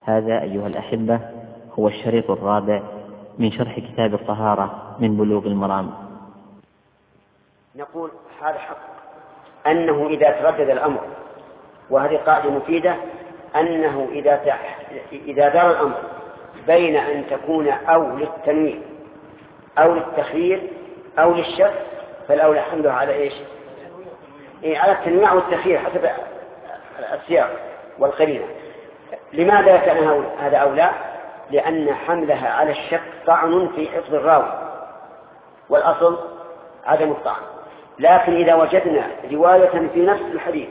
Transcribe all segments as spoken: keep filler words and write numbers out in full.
هذا أيها الأحبة هو الشريط الرابع من شرح كتاب الطهارة من بلوغ المرام. نقول هذا حق أنه إذا تردد الأمر، وهذه قاعدة مفيدة، أنه إذا إذا دار الأمر بين أن تكون أو للتنويع أو للتخيير أو للشك، فالأولى حملها على إيش؟ إيه، على التنويع والتخيير حسب السياق والقرينة. لماذا كان هذا أولى؟ لأن حملها على الشك طعن في حفظ الراوي، والأصل عدم الطعن. لكن إذا وجدنا رواية في نفس الحديث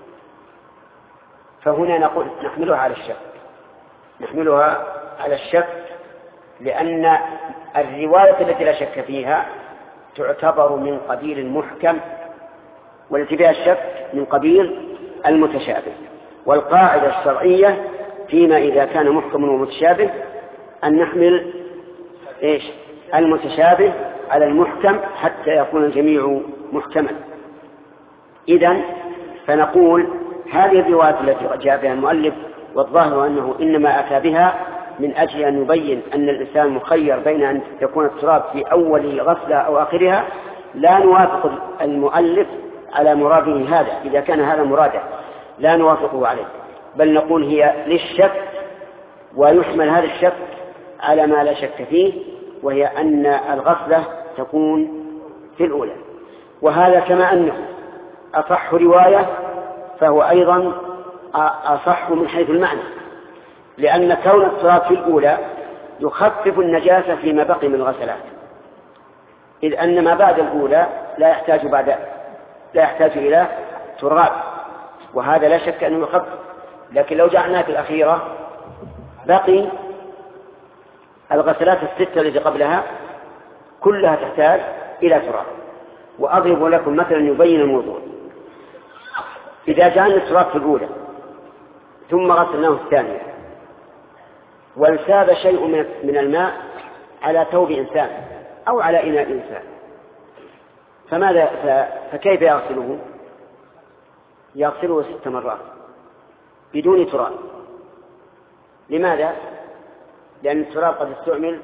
فهنا نقول نحملها على الشك نحملها على الشك لأن الرواية التي لا شك فيها تعتبر من قبيل المحكم، والتي فيها الشك من قبيل المتشابه. والقاعدة الشرعية فيما إذا كان محكم ومتشابه أن نحمل إيش؟ المتشابه على المحكم حتى يكون الجميع محكما. إذن فنقول هذه الروايات التي جاء بها المؤلف والظاهر أنه إنما أتى بها من أجل أن يبين أن الإنسان مخير بين أن يكون التراب في أول غسلة أو آخرها، لا نوافق المؤلف على مراده هذا. إذا كان هذا مراده لا نوافقه عليه، بل نقول هي للشك، ويحمل هذا الشك على ما لا شك فيه، وهي أن الغسلة تكون في الأولى. وهذا كما أنه أصح رواية فهو أيضا أصح من حيث المعنى، لأن كون التراب في الأولى يخفف النجاسة فيما بقي من الغسلات، إذ أن ما بعد الأولى لا يحتاج بعد لا يحتاج إلى تراب، وهذا لا شك أنه يخفف. لكن لو جعلناه في الأخيرة بقي الغسلات الستة التي قبلها كلها تحتاج إلى تراب. وأضرب لكم مثلا يبين الموضوع. إذا جعلنا التراب في الأولى ثم غسلناه الثانية وانساب شيء من الماء على ثوب إنسان أو على إناء إنسان، فماذا فكيف يغسله؟ يغسله ست مرات بدون تراب. لماذا؟ لأن التراب قد استعمل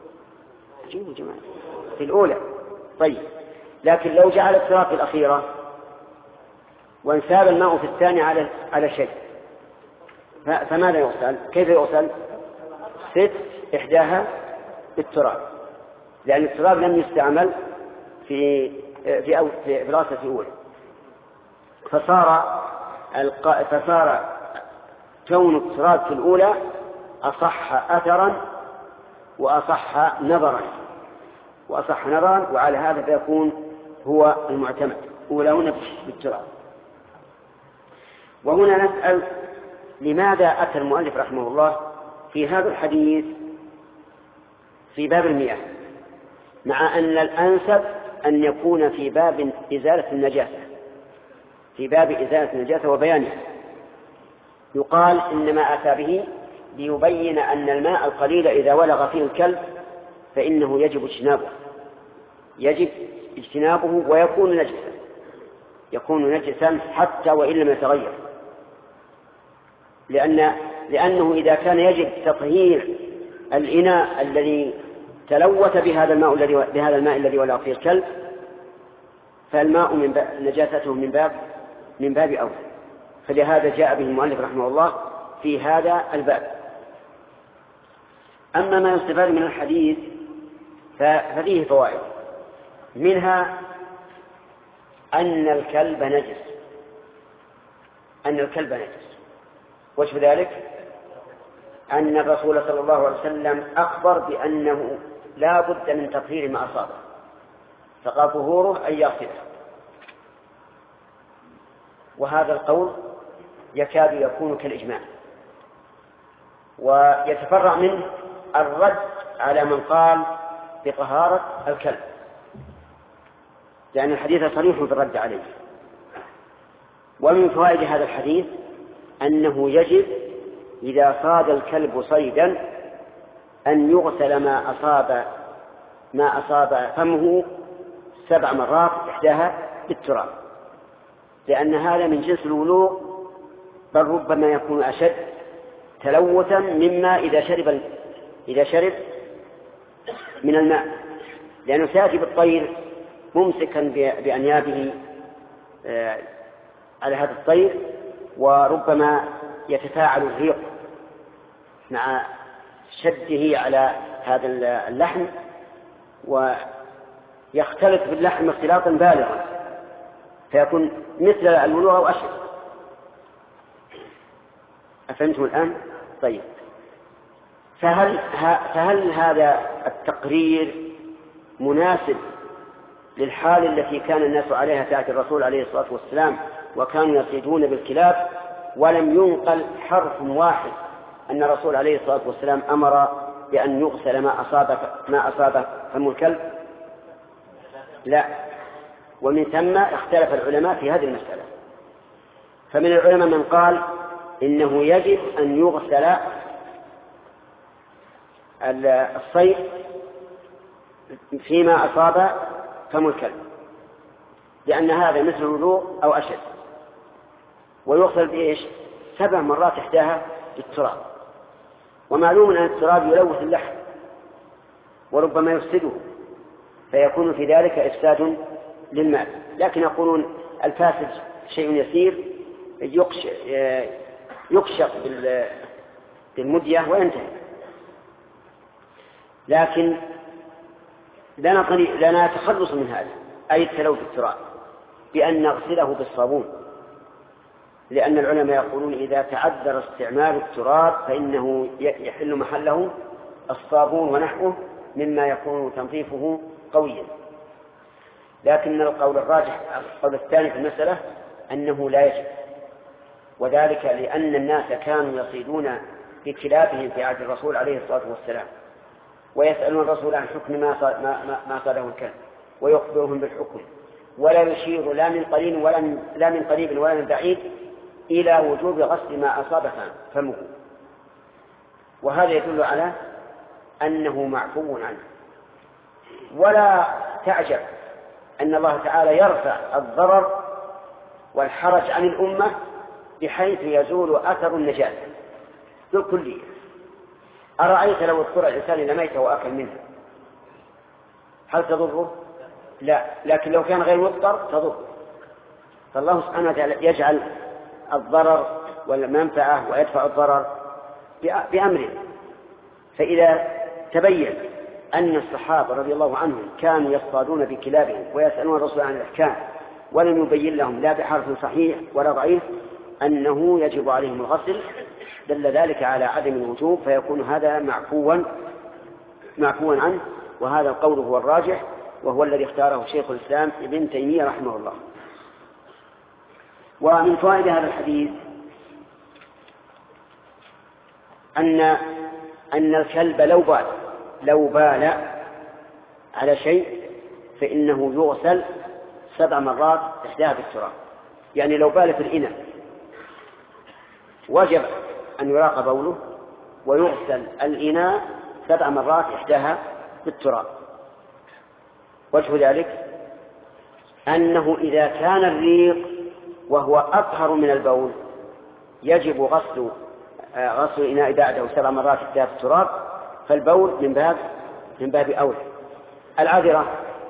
في الأولى. طيب، لكن لو جعل التراب في الأخيرة وانساب الماء في الثانية على على شيء، فماذا يغسل؟ كيف يغسل؟ ست إحداها بالتراب، لأن التراب لم يستعمل في في أو في الغسلة الأولى. فصار الق... فصار كون التراب في الأولى أصح أثرا وأصح نظرا وأصح نظرا وعلى هذا فيكون هو المعتمد أولاهن بالتراب. وهنا نسأل لماذا أتى المؤلف رحمه الله في هذا الحديث في باب المياه، مع أن الأنسب أن يكون في باب إزالة النجاسة في باب إزالة النجاسة وبيانها. يقال إنما أتى به ليبين أن الماء القليل إذا ولغ فيه الكلب فإنه يجب اجتنابه يجب اجتنابه ويكون نجسا يكون نجسا حتى وإن لم يتغير، لأن لأنه إذا كان يجب تطهير الإناء الذي تلوث بهذا الماء الذي بهذا الماء الذي ولغ فيه الكلب، فالماء من باب نجاسته من باب من باب أول. فلهذا جاء به المؤلف رحمه الله في هذا الباب. أما ما يستفاد من الحديث ففيه فوائد، منها أن الكلب نجس أن الكلب نجس وجه ذلك أن الرسول صلى الله عليه وسلم أخبر بأنه لا بد من تطهير ما أصابه، فقال طهوره أن يغسله. وهذا القول يكاد يكون كالإجماع، ويتفرع منه الرد على من قال بطهارة الكلب، لأن الحديث صريح في الرد عليه. ومن فوائد هذا الحديث أنه يجب إذا صاد الكلب صيدا أن يغسل ما أصاب ما أصاب فمه سبع مرات إحداها بالتراب، لأن هذا من جنس الولوغ، بل ربما يكون أشد تلوثا مما إذا شرب إذا شرب من الماء، لأنه سيأتي بالطير ممسكا بأنيابه على هذا الطير، وربما يتفاعل الريق مع شده على هذا اللحم ويختلط باللحم اختلاطا بالغا فيكون مثل الولوغ أو أشد. أفهمتم الآن؟ طيب، فهل, فهل هذا التقرير مناسب للحال التي كان الناس عليها تأتي الرسول عليه الصلاة والسلام وكانوا يصيدون بالكلاب ولم ينقل حرف واحد أن الرسول عليه الصلاة والسلام أمر بأن يغسل ما أصاب ما أصاب فم الكلب؟ لا. ومن ثم اختلف العلماء في هذه المسألة، فمن العلماء من قال إنه يجب أن يغسل الصيد فيما أصاب فم الكلب، لأن هذا مثل الولوغ أو أشد، ويغسل بإيش؟ سبع مرات إحداها بالتراب، ومعلوم أن التراب يلوث اللحم وربما يفسده، فيكون في ذلك إفساد للمال. لكن يقولون الفاسد شيء يسير يكشف بالمدية وينتهي. لكن لنا, لنا تخلص من هذا، أي التلوث بالتراب، بأن نغسله بالصابون، لأن العلماء يقولون إذا تعذر استعمال التراب فإنه يحل محله الصابون ونحوه مما يكون تنظيفه قويا. لكن القول الراجح القول الثاني في المسألة أنه لا يجب، وذلك لأن الناس كانوا يصيدون بكلابهم في عهد الرسول عليه الصلاة والسلام ويسألون الرسول عن حكم ما ما صاده الكلب ويخبرهم بالحكم، ولا يشير لا من قريب ولا من لا من قريب ولا من بعيد إلى وجوب غسل ما أصاب فمه، وهذا يدل على أنه معفو عنه. ولا تعجب أن الله تعالى يرفع الضرر والحرج عن الأمة بحيث يزول أثر النجاسة بالكلية. أرأيت لو اضطر الإنسان إلى ميتة وأكل منها هل تضره؟ لا، لكن لو كان غير مضطر تضره. فالله سبحانه وتعالى يجعل الضرر والمنفعة ويدفع الضرر بأمره. فإذا تبين أن الصحابة رضي الله عنهم كانوا يصطادون بكلابهم ويسألون الرسول عن الأحكام ولم يبين لهم لا بحرف صحيح ولا ضعيف أنه يجب عليهم الغسل، دل ذلك على عدم الوجوب، فيكون هذا معفوا معفوا عنه. وهذا القول هو الراجح، وهو الذي اختاره شيخ الإسلام ابن تيمية رحمه الله. ومن فوائد هذا الحديث أن أن الكلب لو بال لو بال على شيء فإنه يغسل سبع مرات إحداها بالتراب. يعني لو بال في الإناء وجب أن يراق بوله ويغسل الإناء سبع مرات إحداها بالتراب. وجه ذلك أنه إذا كان الريق وهو أطهر من البول يجب غسل غسل الإناء بعده سبع مرات إحداها بالتراب، فالبول من باب من باب أولى، العذرة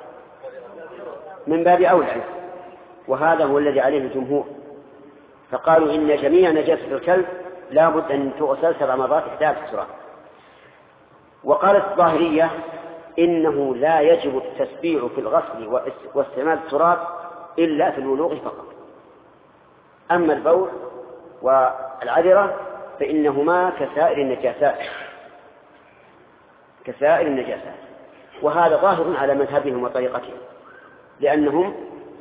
من باب أولى، وهذا هو الذي عليه الجمهور، فقالوا إن جميع نجاسة الكلب لا بد أن تغسل سبع مرات إحداها بالتراب. وقالت الظاهرية إنه لا يجب التسبيع في الغسل واستعمال التراب إلا في الولوغ فقط، أما البول والعذرة فإنهما كسائر النجاسات كسائر النجاسات وهذا ظاهر على مذهبهم وطريقتهم، لأنهم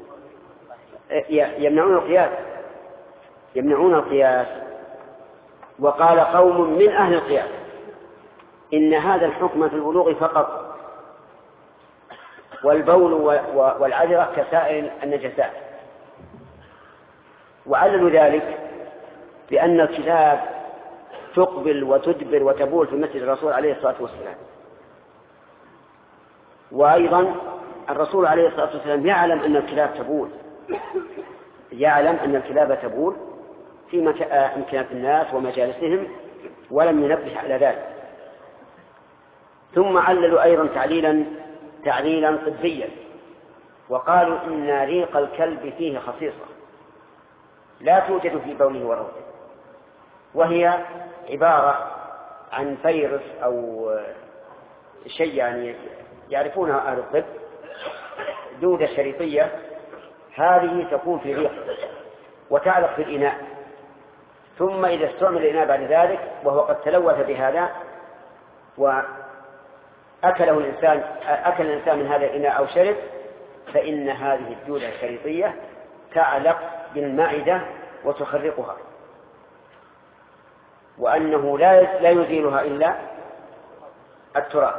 يمنعون القياس يمنعون القياس وقال قوم من أهل القياس إن هذا الحكم في البلوغ فقط، والبول والعذرة كسائر النجاسات، وعللوا ذلك بأن الكلاب تقبل وتدبر وتبول في مسجد الرسول عليه الصلاة والسلام، وأيضا الرسول عليه الصلاة والسلام يعلم أن الكلاب تبول يعلم أن الكلاب تبول في أمكنة الناس ومجالسهم، ولم ينبه على ذلك. ثم عللوا أيضا تعليلا تعليلا طبيا، وقالوا إن ريق الكلب فيه خصيصة لا توجد في بوله وروثه، وهي عبارة عن فيروس أو شيء يعني يعرفونها أهل الطب، دودة شريطية، هذه تكون في الريق وتعلق في الإناء، ثم إذا استعمل الإناء بعد ذلك وهو قد تلوث بهذا وأكله الإنسان أكل الإنسان من هذا الإناء أو شرب، فإن هذه الدودة الشريطية تعلق بالمعدة وتخرقها، وأنه لا لا يزيلها إلا التراب.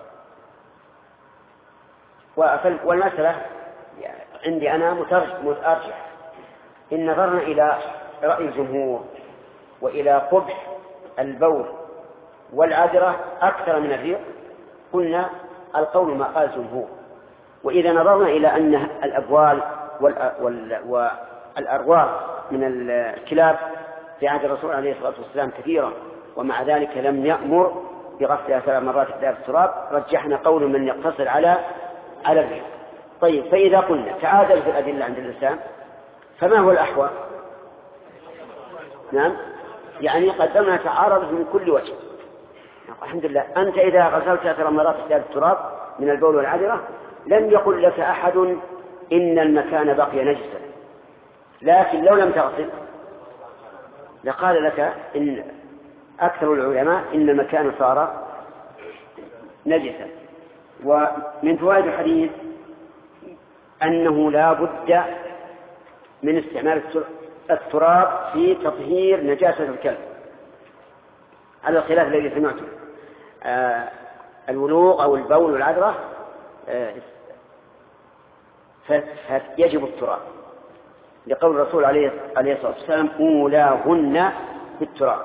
والمسألة عندي أنا مترجح، إن نظرنا إلى رأي الجمهور وإلى قبح البول والعذرة أكثر من الريق، قلنا القول ما قال الجمهور. وإذا نظرنا إلى أن الأبوال والأرواح من الكلاب في عهد الرسول عليه الصلاة والسلام كثيرا، ومع ذلك لم يأمر بغسلها ثلاث مرات في التراب، رجحنا قول من يقتصر على على الريق. طيب، فإذا قلنا تعادل في الأدلة عند الإنسان، فما هو الأحوى؟ نعم، يعني قدمنا تعارض من كل وجه. الحمد لله، أنت إذا غسلت ثلاث مرات في التراب من البول والعذرة لم يقل لك أحد إن المكان بقي نجسا، لكن لو لم تغسل لقال لك إن أكثر العلماء إن المكان صار نجسا. ومن فوائد الحديث أنه لا بد من استعمال التراب في تطهير نجاسة الكلب، على الخلاف الذي سمعته. آه الولوغ أو البول والعذرة آه فيجب التراب، لقول الرسول عليه الصلاة والسلام أولاهن بالتراب.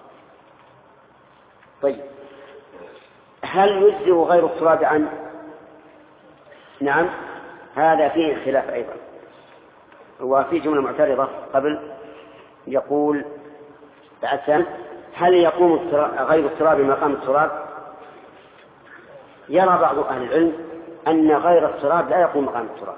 طيب، هل يجزئ غير التراب عن؟ نعم، هذا فيه خلاف أيضا. وفي جملة معترضة قبل يقول بعد، هل يقوم غير التراب مقام التراب؟ يرى بعض أهل العلم أن غير التراب لا يقوم مقام التراب،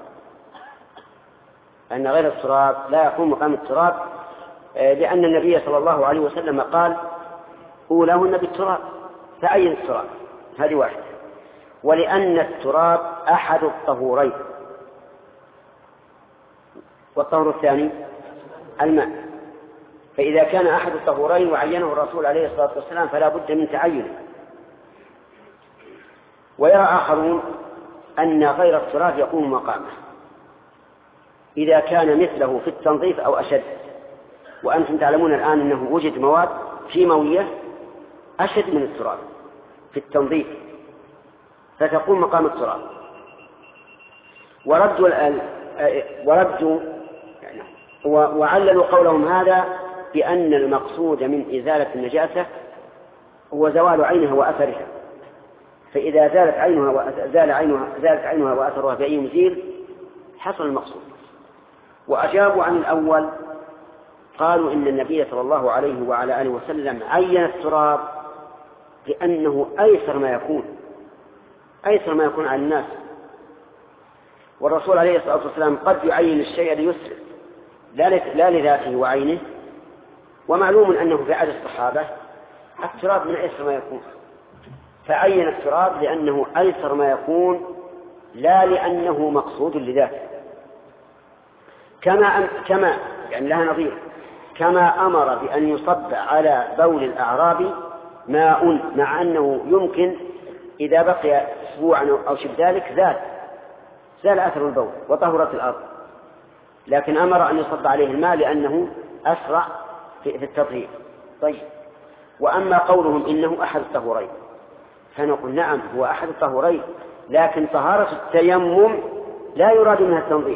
أن غير التراب لا يقوم مقام التراب، لأن النبي صلى الله عليه وسلم قال أولاهن بالتراب، فأين التراب؟ هذه واحدة. ولأن التراب أحد الطهورين، والطهور الثاني الماء، فإذا كان أحد الطهورين وعينه الرسول عليه الصلاة والسلام فلا بد من تعينه. ويرى آخرون أن غير التراب يقوم مقامه إذا كان مثله في التنظيف أو أشد. وأنتم تعلمون الآن أنه وجد مواد كيماوية أشد من التراب في التنظيف، فتقوم مقام التراب. وردوا وردوا وعللوا قولهم هذا بأن المقصود من إزالة النجاسة هو زوال عينها وأثرها، فإذا زالت عينها وزال عينها زالت عينها وأثرها بأي مزيل حصل المقصود. وأجابوا عن الأول، قالوا إن النبي صلى الله عليه وعلى آله وسلم عين التراب لأنه أيسر ما يكون أيسر ما يكون على الناس، والرسول عليه الصلاة والسلام قد يعين الشيء ليسر لا لذاته وعينه. ومعلوم أنه في عهد الصحابة التراب من أيسر ما يكون، فعين التراب لأنه أيسر ما يكون لا لأنه مقصود لذاته. كما أم كما يعني لها نظير، كما أمر بأن يصب على بول الأعراب ماء، مع أنه يمكن إذا بقي أسبوعا أو شبه ذلك زال زال أثر البول وطهرت الأرض، لكن أمر أن يصب عليه الماء لأنه أسرع في التطهير. طيب، وأما قولهم إنه أحد الطهورين، فنقول نعم هو أحد الطهورين، لكن طهارة التيمم لا يراد منها التنظيف،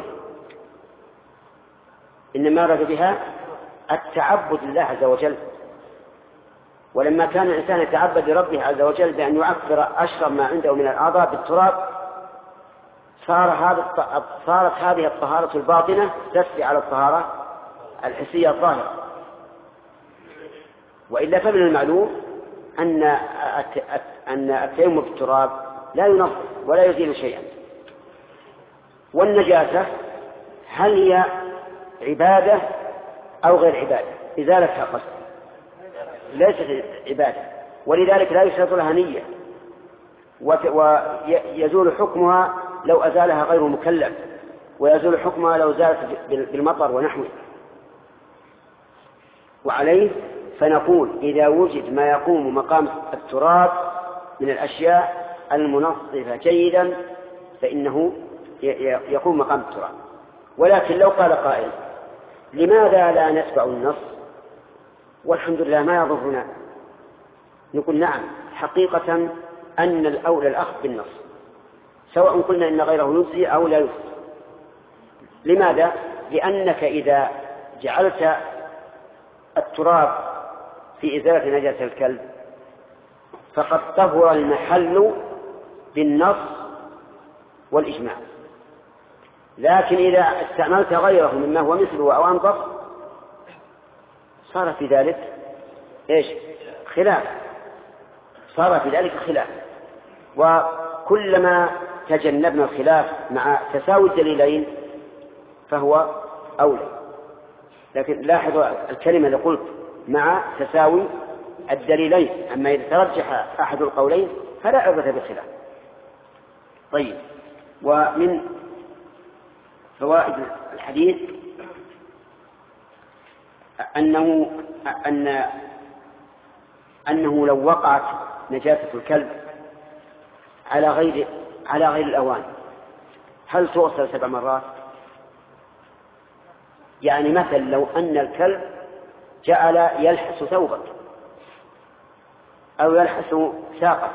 إنما يراد بها التعبد لله عز وجل. ولما كان الإنسان يتعبد لربه عز وجل بأن يعفر أشرب ما عنده من الأعضاء بالتراب، صار هذا صارت هذه الطهارة الباطنة تسري على الطهارة الحسية الظاهرة. وإلا فمن المعلوم أن أن التيمم بالتراب لا ينظف ولا يزيل شيئا. والنجاسة هل هي عبادة أو غير عبادة؟ إزالتها قصد ليست عبادة، ولذلك لا يشترط لها نية، ويزول حكمها لو أزالها غير مكلف، ويزول حكمها لو زالت بالمطر ونحوه. وعليه فنقول إذا وجد ما يقوم مقام التراب من الأشياء المنظفة جيدا فإنه يقوم مقام التراب. ولكن لو قال قائل لماذا لا نتبع النص والحمد لله ما يضرنا، نقول نعم حقيقة أن الأولى الأخذ بالنص، سواء قلنا إن غيره يجزي أو لا يجزي. لماذا؟ لأنك إذا جعلت التراب في إزالة نجاسة الكلب فقد طهر المحل بالنص والإجماع. لكن إذا استعملت غيره مما هو مثله أو أنظف صار في ذلك إيش؟ خلاف، صار في ذلك خلاف. وكلما تجنبنا الخلاف مع تساوي الدليلين فهو أولى. لكن لاحظوا الكلمة اللي قلت مع تساوي الدليلين، أما إذا ترجح أحد القولين فلا عبرة بالخلاف. طيب، ومن فوائد الحديث أنه أن أنه لو وقعت نجاسة الكلب على غير على غير الأوان هل تغسل سبع مرات؟ يعني مثلا لو أن الكلب جعل يلحس ثوبك أو يلحس ساقك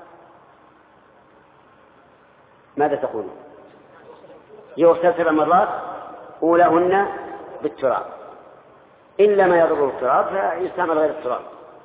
ماذا تقول؟ يغسل سبع مرات أولاهن بالتراب، إلا ما يضر التراب فيستعمل غير التراب.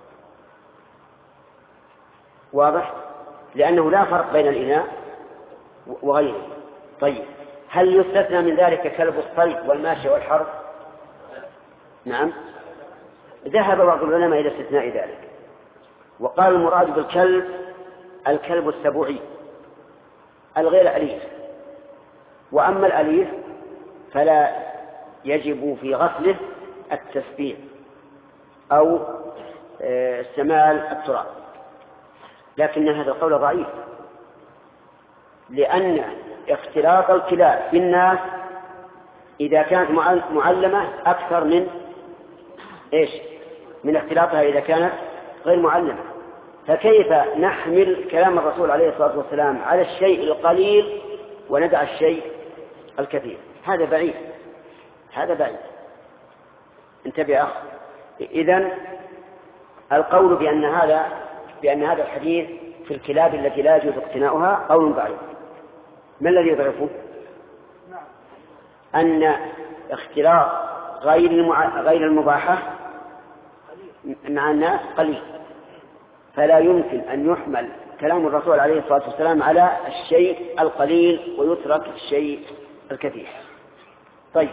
واضح؟ لأنه لا فرق بين الإناء وغيره. طيب، هل يستثنى من ذلك كلب الصيد والماشي والحرث؟ نعم، ذهب بعض العلماء إلى استثناء ذلك، وقال المراد بالكلب الكلب السبوعي الغير أليف. وأما الأليف فلا يجب في غسله التسبيح أو استعمال التراب. لكن هذا القول ضعيف، لأن اختلاط الكلاب بالناس إذا كانت معلمة أكثر من إيش؟ من اختلاطها إذا كانت غير معلمة. فكيف نحمل كلام الرسول عليه الصلاة والسلام على الشيء القليل وندع الشيء الكثير؟ هذا بعيد، هذا بعيد. انتبه أخ. إذن القول بأن هذا بأن هذا الحديث في الكلاب التي لا يجوز اقتناؤها قول ضعيف. ما الذي يضعفه؟ أن اختلاط غير المع... غير المباحة مع الناس قليل، فلا يمكن أن يحمل كلام الرسول عليه الصلاة والسلام على الشيء القليل ويترك الشيء الكثير. طيب،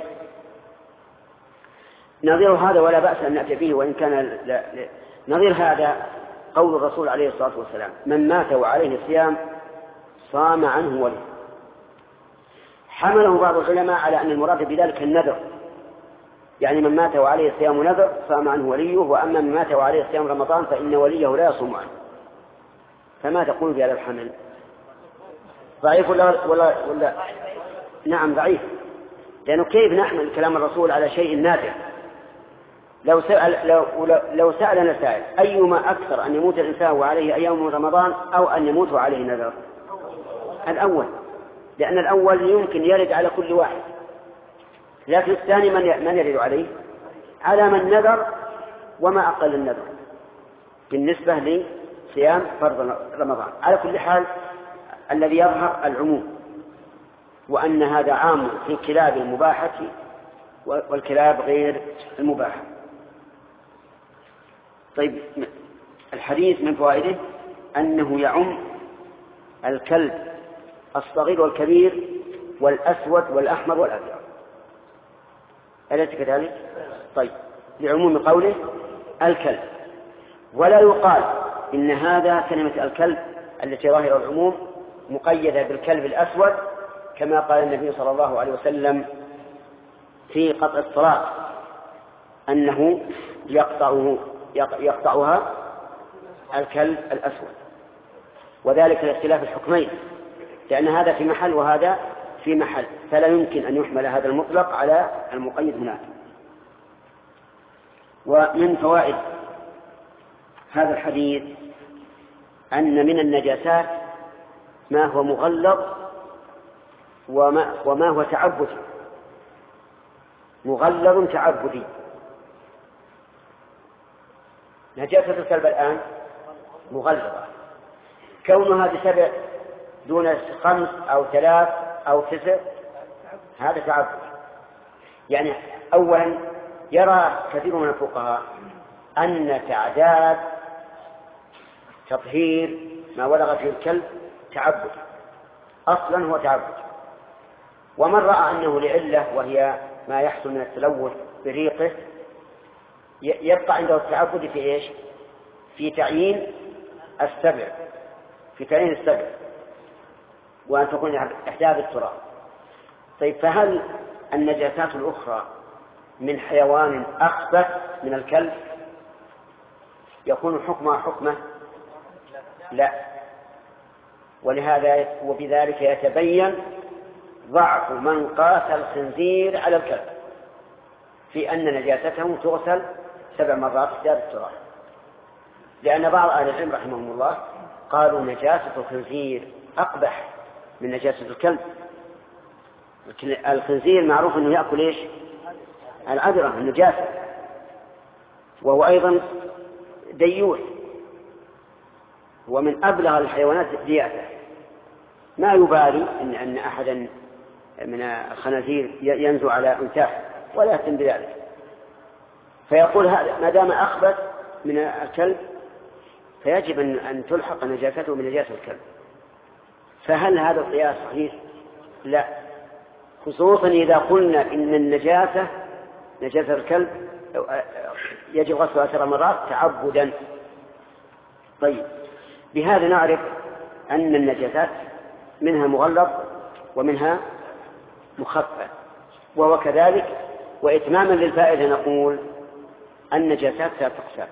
نظير هذا ولا بأس أن نأتي به وإن كان لا... نظير هذا قول الرسول عليه الصلاة والسلام: من مات وعليه الصيام صام عنه وليه. حمله بعض العلماء على أن المراد بذلك النذر، يعني من مات وعليه صيام نذر صام عنه وليه، وأما من مات وعليه صيام رمضان فإن وليه لا يصوم عنه. فما تقول في هذا الحمل؟ ضعيف ولا, ولا, ولا نعم ضعيف، لأنه كيف نحمل كلام الرسول على شيء نادر؟ لو سأل, لو, لو سألنا سائل أيما أكثر أن يموت الإنسان وعليه أيام من رمضان أو أن يموت وعليه نذر؟ الأول، لأن الأول يمكن يرد على كل واحد، لكن الثاني من من يرد عليه؟ على من نذر وما أقل النذر بالنسبة لصيام فرض رمضان. على كل حال الذي يظهر العموم، وأن هذا عام في الكلاب المباحة والكلاب غير المباحة. طيب، الحديث من فوائده أنه يعم الكلب الصغير والكبير والأسود والأحمر والأبيض، أليس كذلك؟ طيب، لعموم قوله الكلب، ولا يقال إن هذا كلمة الكلب التي ظاهر العموم مقيدة بالكلب الأسود، كما قال النبي صلى الله عليه وسلم في قطع الصلاة أنه يقطعه يقطعها الكلب الأسود، وذلك لاختلاف الحكمين، لأن هذا في محل وهذا في محل، فلا يمكن أن يحمل هذا المطلق على المقيد هناك. ومن فوائد هذا الحديث أن من النجاسات ما هو مغلظ وما, وما هو تعبدي. مغلظ تعبدي، نجاسة الكلب الآن مغلظة، كونها بسبع دون خمس أو ثلاث أو تسع هذا تعبد. يعني أولا يرى كثير من الفقهاء أن تعداد تطهير ما ولغ فيه الكلب تعبد، أصلا هو تعبد. ومن رأى أنه لعلة وهي ما يحصل من التلوث بريقه يبقى عنده التعبد في إيش؟ في تعيين السبع، في تعيين السبع وأن تكون إحدى التراب. طيب، فهل النجاسات الأخرى من حيوان أخبث من الكلب يكون حكمها حكمه؟ لا. ولهذا وبذلك يتبين ضعف من قاس الخنزير على الكلب في أن نجاسته تغسل سبع مرات إحدى التراب، لأن بعض أهل العلم رحمهم الله قالوا نجاسة الخنزير أقبح من نجاسة الكلب. الخنزير معروف أنه يأكل إيش؟ العذرة، النجاسة، وهو أيضا ديوث، ومن أبلغ الحيوانات دياثة، ما يبالي إن, أن أحدا من الخنازير ينزو على أنثاه ولا يهتم بذلك، فيقول هذا ما دام أخبث من الكلب فيجب أن تلحق نجاسته بنجاسة الكلب. فهل هذا القياس صحيح؟ لا، خصوصا إذا قلنا إن النجاسة نجاسة الكلب يجب غسلها عشر مرات تعبدا. طيب، بهذا نعرف أن النجاسات منها مغلظ ومنها مخفف، وهو كذلك. وإتماما للفائدة نقول النجاسات ثلاث أقسام: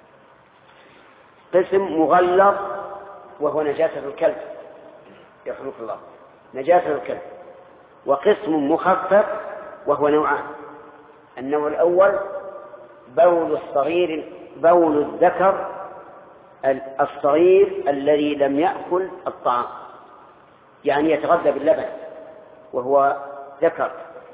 قسم مغلظ وهو نجاسة الكلب يرحمك الله، نجاسة الكلب، وقسم مخفف وهو نوعان: النوع الأول بول الصغير، بول الذكر الصغير الذي لم يأكل الطعام، يعني يتغذى باللبن وهو ذكر.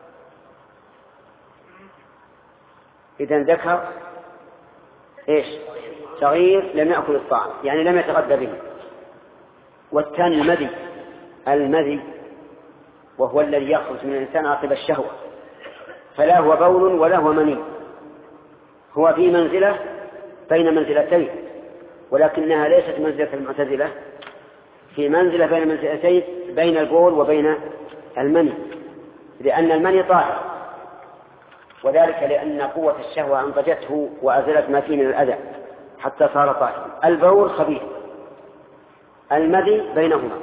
إذن ذكر إيش؟ صغير لم يأكل الطعام، يعني لم يتغذى به. والثاني المذي، المذي وهو الذي يخرج من الإنسان عقب الشهوة، فلا هو بول ولا هو مني، هو في منزلة بين منزلتين، ولكنها ليست منزلة المعتزلة، في منزلة بين منزلتين بين البول وبين المني، لأن المني طاهر، وذلك لأن قوة الشهوة أنضجته وأزلت ما فيه من الأذى حتى صار طاهرا. البول خبيث، المذي بينهما،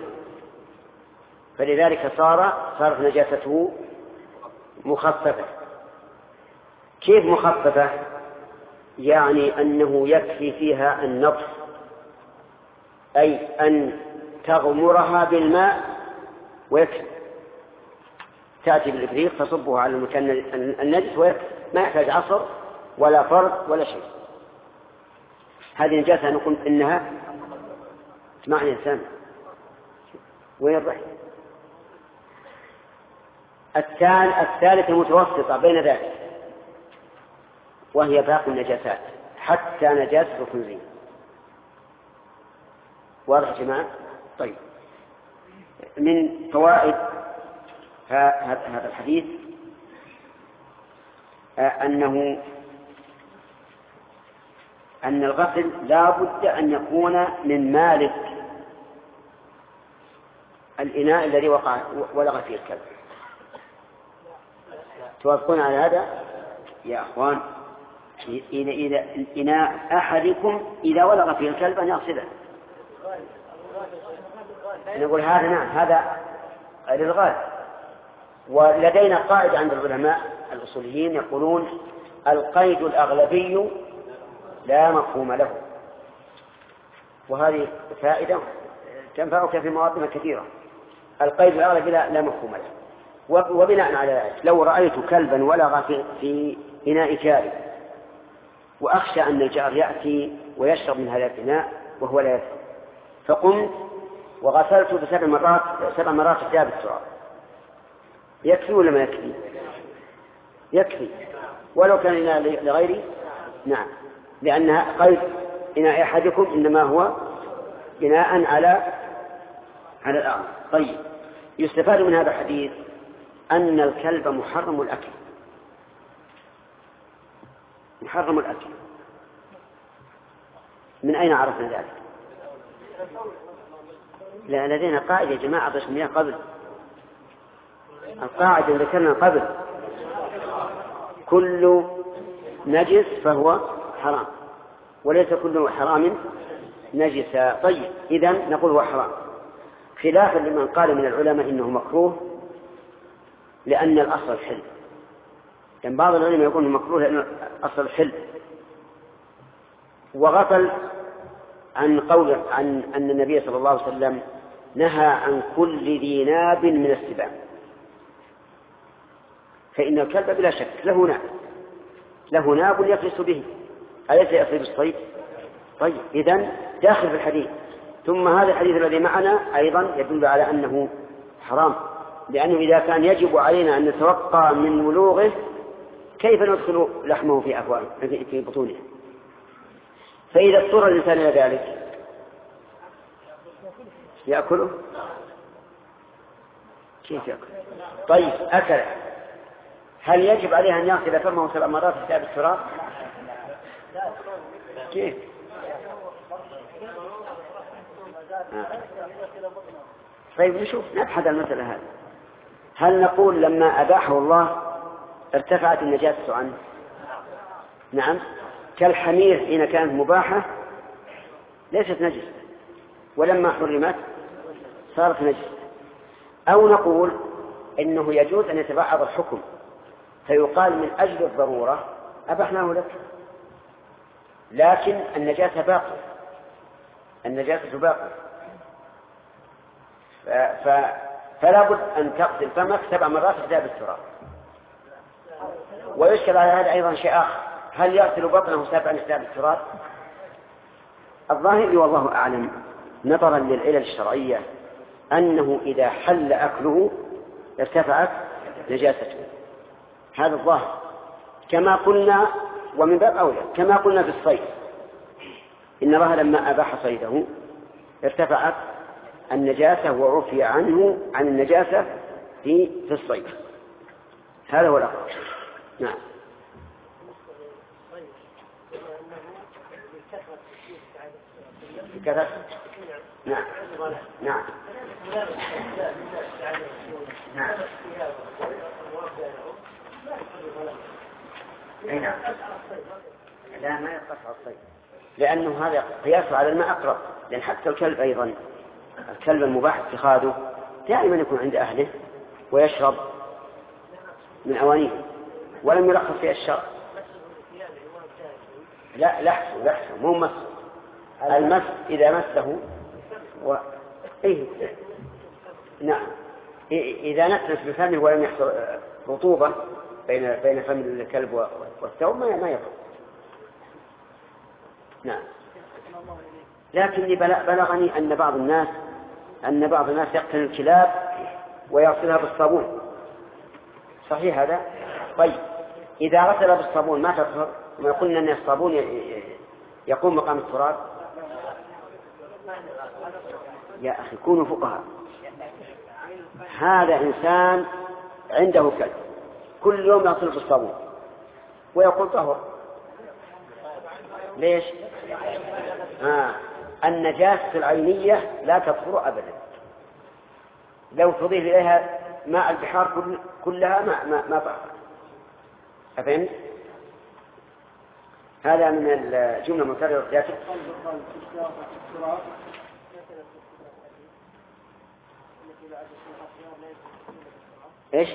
فلذلك صار صارت نجاسته مخففة. كيف مخففة؟ يعني أنه يكفي فيها النطف، أي أن تغمرها بالماء ويكفي، تأتي بالإبريق تصبه على المكان النجس ويكفي، ما يحتاج عصر ولا فرق ولا شيء. هذه نجاسة نقول إنها اسمعني إنسان وين الرحل. الثالثة متوسطة بين ذلك، وهي باقي النجاسات حتى نجاسة الخنزير. واضح يا جماعة؟ طيب، من فوائد هذا الحديث أنه أن الغسل لا بد أن يكون من مالك الإناء الذي وقع ولغ فيه الكلب. توافقون على هذا يا أخوان؟ إذا إذا إناء أحدكم إذا ولغ فيه الكلب أن يغسله. نقول هذا نعم هذا للغالب. ولدينا قاعدة عند العلماء الأصوليين يقولون القيد الأغلبي لا مفهوم له، وهذه فائدة تنفعك في مواطن كثيرة. القيد الأغلبي لا, لا مفهوم له، وبناء على ذلك لو رأيت كلبا ولغ في, في إناء جاري وأخشى أن الجار يأتي ويشرب من هذا الإناء وهو لا يشرب، فقمت وغسلت بسبع مرات سبع مرات حجاب التراب، يكفي ولا ما يكفي؟ يكفي ولو كان إناء لغيري. نعم، لأنها قيد إناء أحدكم إنما هو بناء على على الأعمى. طيب، يستفاد من هذا الحديث أن الكلب محرم الأكل، محرم الأكل. من أين عرفنا ذلك؟ لا، لدينا قاعدة يا جماعة رسمية قبل القاعدة ذكرنا قبل: كل نجس فهو حرام وليس كل حرام نجسا. طيب، إذن نقول هو حرام، خلافا لمن قال من العلماء إنه مكروه لأن الأصل حل. يعني بعض العلماء يقول مكروه لأن الأصل حل، وغفل عن قول عن أن النبي صلى الله عليه وسلم نهى عن كل ذي ناب من السباع، فإن الكلب بلا شك له ناب، له ناب يقلص به، أليس يصيب الصيد؟ طيب، إذن داخل في الحديث. ثم هذا الحديث الذي معنا أيضا يدل على أنه حرام، لأنه إذا كان يجب علينا أن نتوقع من ولوغه كيف ندخل لحمه في أفواه في بطونه؟ فإذا اضطر الإنسان إلى ذلك يأكله. كيف يأكل؟ طيب، أكل، هل يجب عليه أن يغسل فمه سبع مرات في ثياب التراب؟ كيف؟ آه. طيب، نشوف نبحث المسألة هذه. هل نقول لما أباحه الله ارتفعت النجاسة عنه؟ نعم، كالحمير حين كانت مباحة ليست نجسة، ولما حرمت صارت نجسة. أو نقول إنه يجوز أن يتبعض الحكم فيقال من أجل الضرورة أبحناه لك، لكن النجاسة باقية، النجاسة باقية، ف... ف... فلا بد أن تغسل فمك سبع مرات في ثياب التراب. ويشكل على هذا أيضا شيء آخر: هل يغسل بطنه سبعا في ثياب التراب؟ الظاهر والله أعلم نظرا للعلل الشرعية أنه إذا حل أكله ارتفعت نجاسته، هذا الظاهر، كما قلنا ومن باب أولى كما قلنا في الصيد، إن الله لما أباح صيده ارتفعت النجاسة وعفي عنه عن النجاسة في في الصيد. هذا هو الأقرب. نعم. كذا. نعم. نعم. نعم. نعم. لا، ما يقطع الصيد، لأنه هذا قياسه على الماء أقرب، لأن حتى الكلب أيضا، الكلب المباح اتخاذه دائما يكون عند أهله ويشرب من أوانيه ولم يرخص في الشرع. لا، لحسه لحسه مو مس، المس إذا مسه و... إيه؟ نعم، إذا نتنس بفمه ولم يحصل رطوبة بين بين فم الكلب والثوب ما ما يضر. نعم. لكن بلغني أن بعض الناس أن بعض الناس يقتل الكلاب ويغسلها بالصابون، صحيح هذا؟ طيب، إذا غسل بالصابون ما تطهر؟ ما قلنا أن الصابون يقوم مقام التراب؟ يا أخي كونوا فقهاء. هذا إنسان عنده كلب كل يوم يغسل بالصابون ويقول طهر، ليش؟ آه. النجاسة العينية لا تطهر أبدا، لو تضيف إليها ماء البحار كلها ما ما ما طهر. أفهمت؟ هذا من الجملة المتكررة ذاته. ايش؟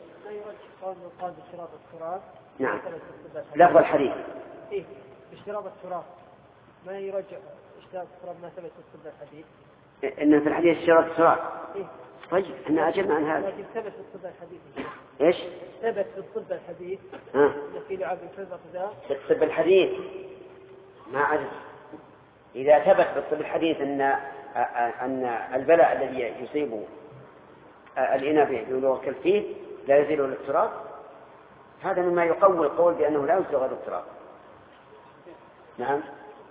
نعم. لفظ الحديث. إيه باشتراط التراب ما يرجع اشتراط التراب ما ثبت في الطب الحديث. إن في الحديث اشتراط التراب. إيه. طيب إحنا أجبنا عن هذا. لكن ثبت في الطب الحديث. إيش؟ ثبت في الطب الحديث. ها. إن في لعاب الكذا ذا. في الطب الحديث ما عرف. إذا ثبت في الطب الحديث أن أن البلاء الذي يصيب الإناء بلوغ الكلب فيه لا يزيله الاضطراب، هذا مما يقوي القول بأنه لا يزيل غير الاضطراب. نعم.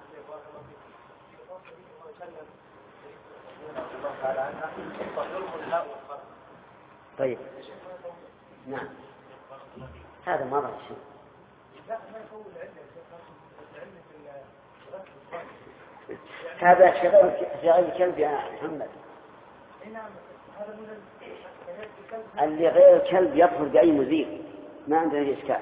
طيب. نعم. هذا ما رأي شيء. هذا شغال الكلب يا محمد. اللي غير الكلب يطهر بأي مزيل ما عندنا أي إشكال.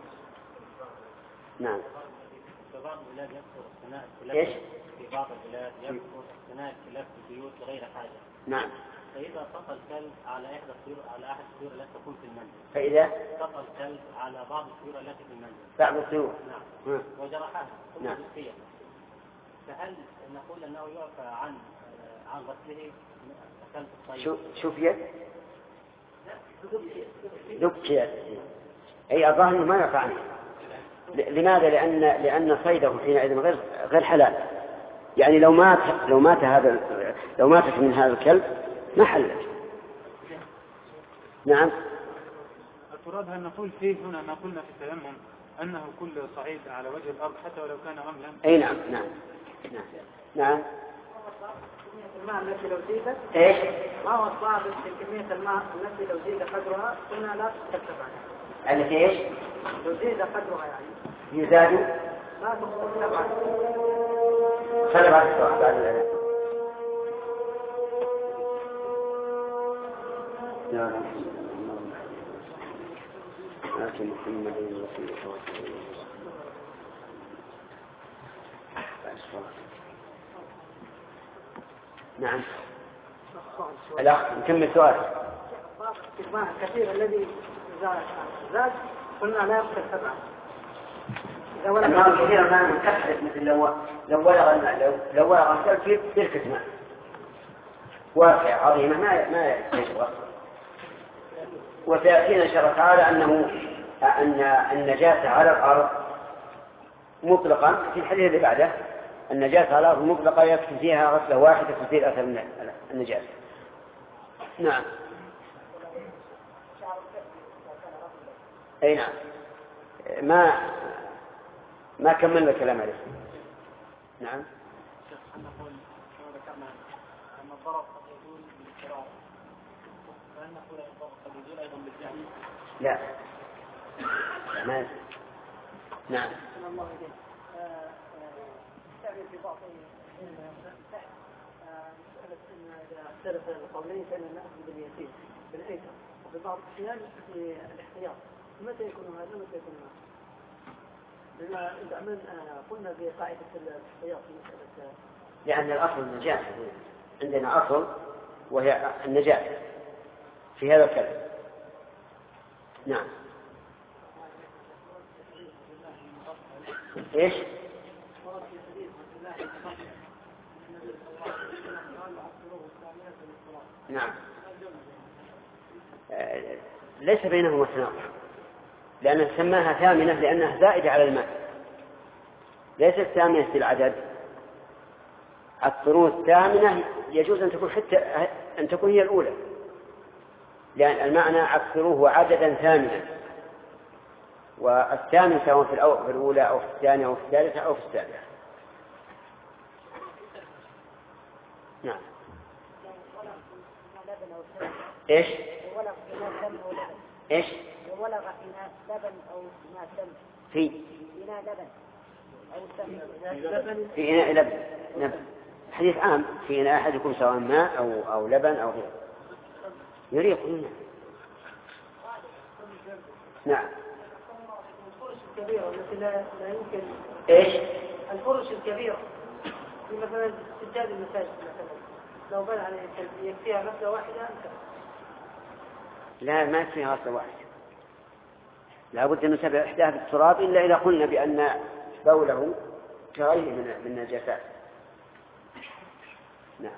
نعم. في بعض البلاد يكثر اقتناء الكلاب. إيش؟ في بعض البلاد يكثر اقتناء الكلاب في البيوت لغير حاجة. نعم. فإذا سقى الكلب على إحدى الطيور على أحد الطيور التي تكون في المنزل. فإذا سقى الكلب على بعض الطيور التي في المنزل. بعض الطيور. نعم. م. وجرحها. نعم. فهل نقول أنه يعفى عن عن غسله كلب الطيب؟ شو شوف يد. دكية. أي الظاهر ما يعفى عنه. لماذا؟ لأن لأن صيده حينئذ غير غير حلال. يعني لو مات لو مات هذا لو ماتت من هذا الكلب ما حلت. نعم. التراب هل نقول فيه هنا ما قلنا في التيمم أنه كل صعيد على وجه الأرض حتى ولو كان رملا؟ أي نعم نعم نعم نعم. الماء التي لو زيدت إيش؟ ما هو الضابط في كمية الماء التي لو زيد قدرها قلنا لا تكتب عنها؟ التي إيش؟ لو زيد قدرها يعني يزاد لا تكتب عنها. خلي بعد السؤال بعد الأذان. يا رب آت محمد رسول الله. نعم. الأخ نكمل سؤال. الماء الكثير الذي زاد قلنا لا يقتل سبعة. الماء الكثير ما منكسر مثل لو لو ولغ لو لو ولغ الكلب في تركة ماء واسعة عظيمة ما ما يشرب. وسيأتينا إن شاء الله تعالى أنه أن النجاسة على الأرض مطلقا في الحديث اللي بعده النجاسة على الأرض مطلقة يكفي فيها غسلة واحدة تزيل أثر النجاسة. نعم. أي نعم. ما ما كملنا الكلام عليه. نعم. نقول كما ذكرنا أن الضرر قد يزول بالاضطرار، فهل نقول الضرر قد يزول أيضا بالجهل؟ لا. ما. نعم. الله إليك. تعرف في بعض مسألة أن إذا اختلف القولين فإن نأخذ باليسير بالأيسر، وفي بعض الأحيان الاحتياط. متى يكون هذا متى يكون هذا؟ بما من قلنا بقاعدة الاحتياط في مسألة. لأن الأصل النجاسة عندنا أصل وهي النجاسة في هذا الكلام. نعم. إيش؟ نعم. ليس بينهما تناقض لأن سماها ثامنة لأنها زائدة على الماء، ليست ثامنة في العدد. الطرود الثامنة يجوز أن تكون حتى أن تكون هي الأولى، لأن المعنى أكثروه عددا ثامنا، والثامن سواء في الأولى أو في الثانية أو في الثالثة أو في السابعة. نعم. إيش؟ إيش؟ ولغ إناء لبن أو إناء سمن في إناء لبن أو سمن في إناء لبن لبن حديث عام في إناء أحد يكون سواء ماء أو أو لبن أو غيره يريق منه. نعم. الكبيرة التي لا يمكن إيش؟ الفرش الكبيرة في مثلا سجاد المساجد مثلا لو بنى عليه يكفيها غسلة واحدة أمسك. لا ما يكفيها غسلة واحدة، لا بد أن نسبح إحداها بالتراب إلا إذا قلنا بأن بوله كغيره من من النجاسات. نعم.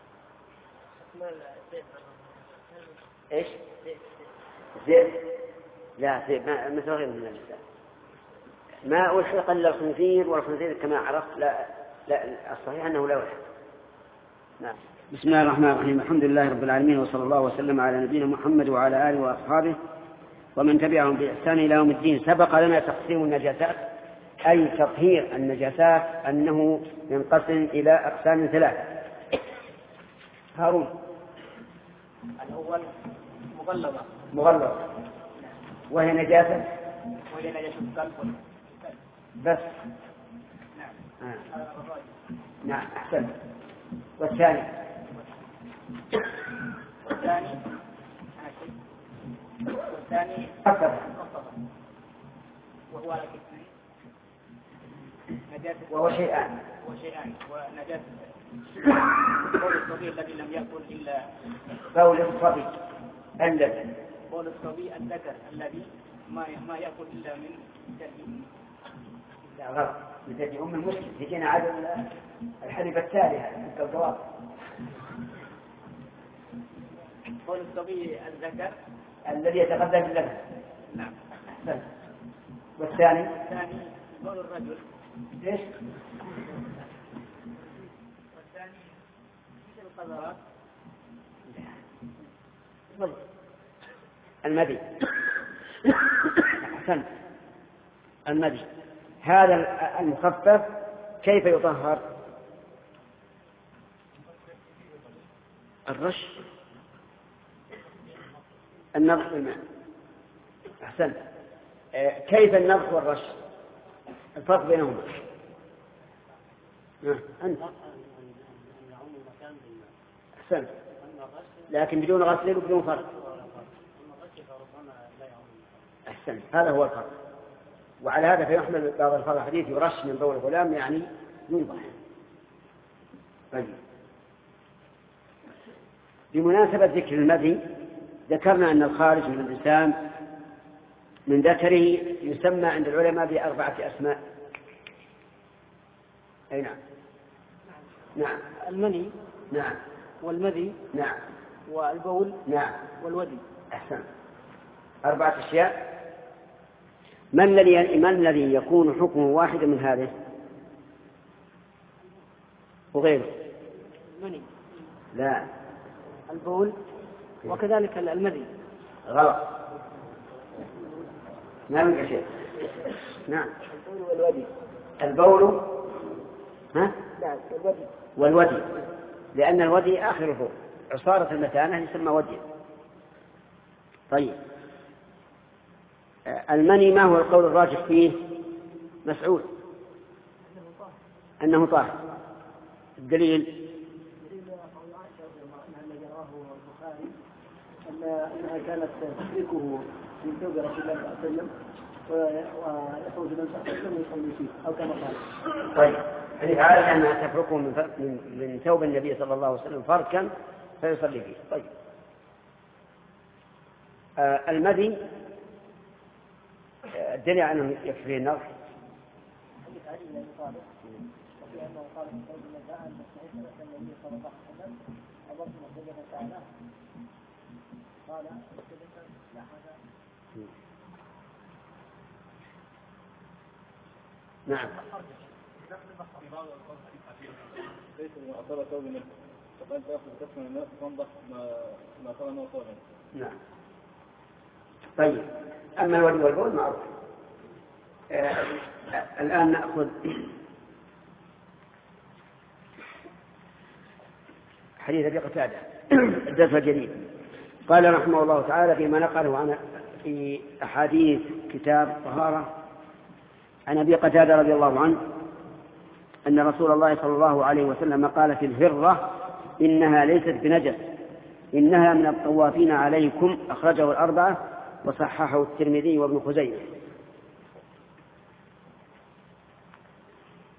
إيش؟ زيت؟ لا زيت مثل غيره من النجاسات. ما ألحق إلا الخنزير، والخنزير كما عرفت لا لا الصحيح أنه لا يلحق. نعم. بسم الله الرحمن الرحيم، الحمد لله رب العالمين، وصلى الله وسلم على نبينا محمد وعلى آله وأصحابه ومن تبعهم بإحسان إلى يوم الدين. سبق لنا تقسيم النجاسات، أي تطهير النجاسات أنه ينقسم إلى أقسام ثلاثة. هارون. الأول مغلظة مغلظة وهي نجاسة وهي نجاسة القلب بس. نعم. آه. نعم أحسن. والثاني والثاني والثاني أكثر وهو على كتنين نجاسة وهو شيئان وشيئان ونجاسة قول الصبي الذي لم يأكل إلا قول الصبي الذي قول الصبي الذكر الذي ما ما يأكل إلا من دم. لا غلط، بتجي أم المسلم تجينا عدد الحليب التالي تلك الجواب. قول الصبي الذكر الذي يتقدم باللبن. نعم. أحسن. والثاني الثاني قول الرجل. ايش؟ والثاني مثل القذرات. المدي. أحسن. المدي هذا المخفف كيف يطهر؟ الرش، النضح بالماء. أحسن. كيف النضح والرش؟ الفرق بينهما. أنت أحسن، لكن بدون غسل وبدون فرق. أحسن، هذا هو الفرق. وعلى هذا فيحمل بعض الفاظ الحديث يرش من بول الغلام يعني ينضح. طيب، بمناسبة ذكر المذي ذكرنا أن الخارج من الإنسان من ذكره يسمى عند العلماء بأربعة أسماء. أي نعم. نعم. المني. نعم. والمذي. نعم. والبول. نعم. والودي. أحسن، أربعة أشياء. ما الذي ما الذي يكون حكمه واحدا من هذه وغيره؟ المني. لا. البول وكذلك المذي. غلط، ما من شيء. نعم. البول والودي. البول ها؟ لا الودي. والودي، لأن الودي آخره عصارة المثانة يسمى ودي. طيب، المني ما هو القول الراجح فيه؟ مسعود أنه طاهر. الدليل أنها كانت تشركه من ثوب رسول الله صلى الله عليه وسلم ويخرج من صلى الله عليه وسلم ويصلي فيه أو كما قال. طيب، حديث عائشة أنها تفركه من, من ثوب النبي صلى الله عليه وسلم فركا فيصلي فيه. طيب، آه المذي الدليل عنه يكفي النظر. حديث علي بن أبي طالب وفي أنه قال من ثوب النساء أن تستحق النبي صلى الله عليه وسلم أمرت مخرجة فعله قال لا هذا. نعم. ليس من أثار ثوب النبي فقال تأخذ كف من الناس تنضح ما أثار أنه طاهر. نعم. طيب، أما الودي والبول معروف. آه الآن نأخذ حديث أبي قتادة الدرس الجديد. قال رحمه الله تعالى فيما نقله عن في أحاديث كتاب طهارة عن أبي قتادة رضي الله عنه أن رسول الله صلى الله عليه وسلم قال في الهرة إنها ليست بنجس إنها من الطوافين عليكم، أخرجه الأربعة وصححه الترمذي وابن خزيمة.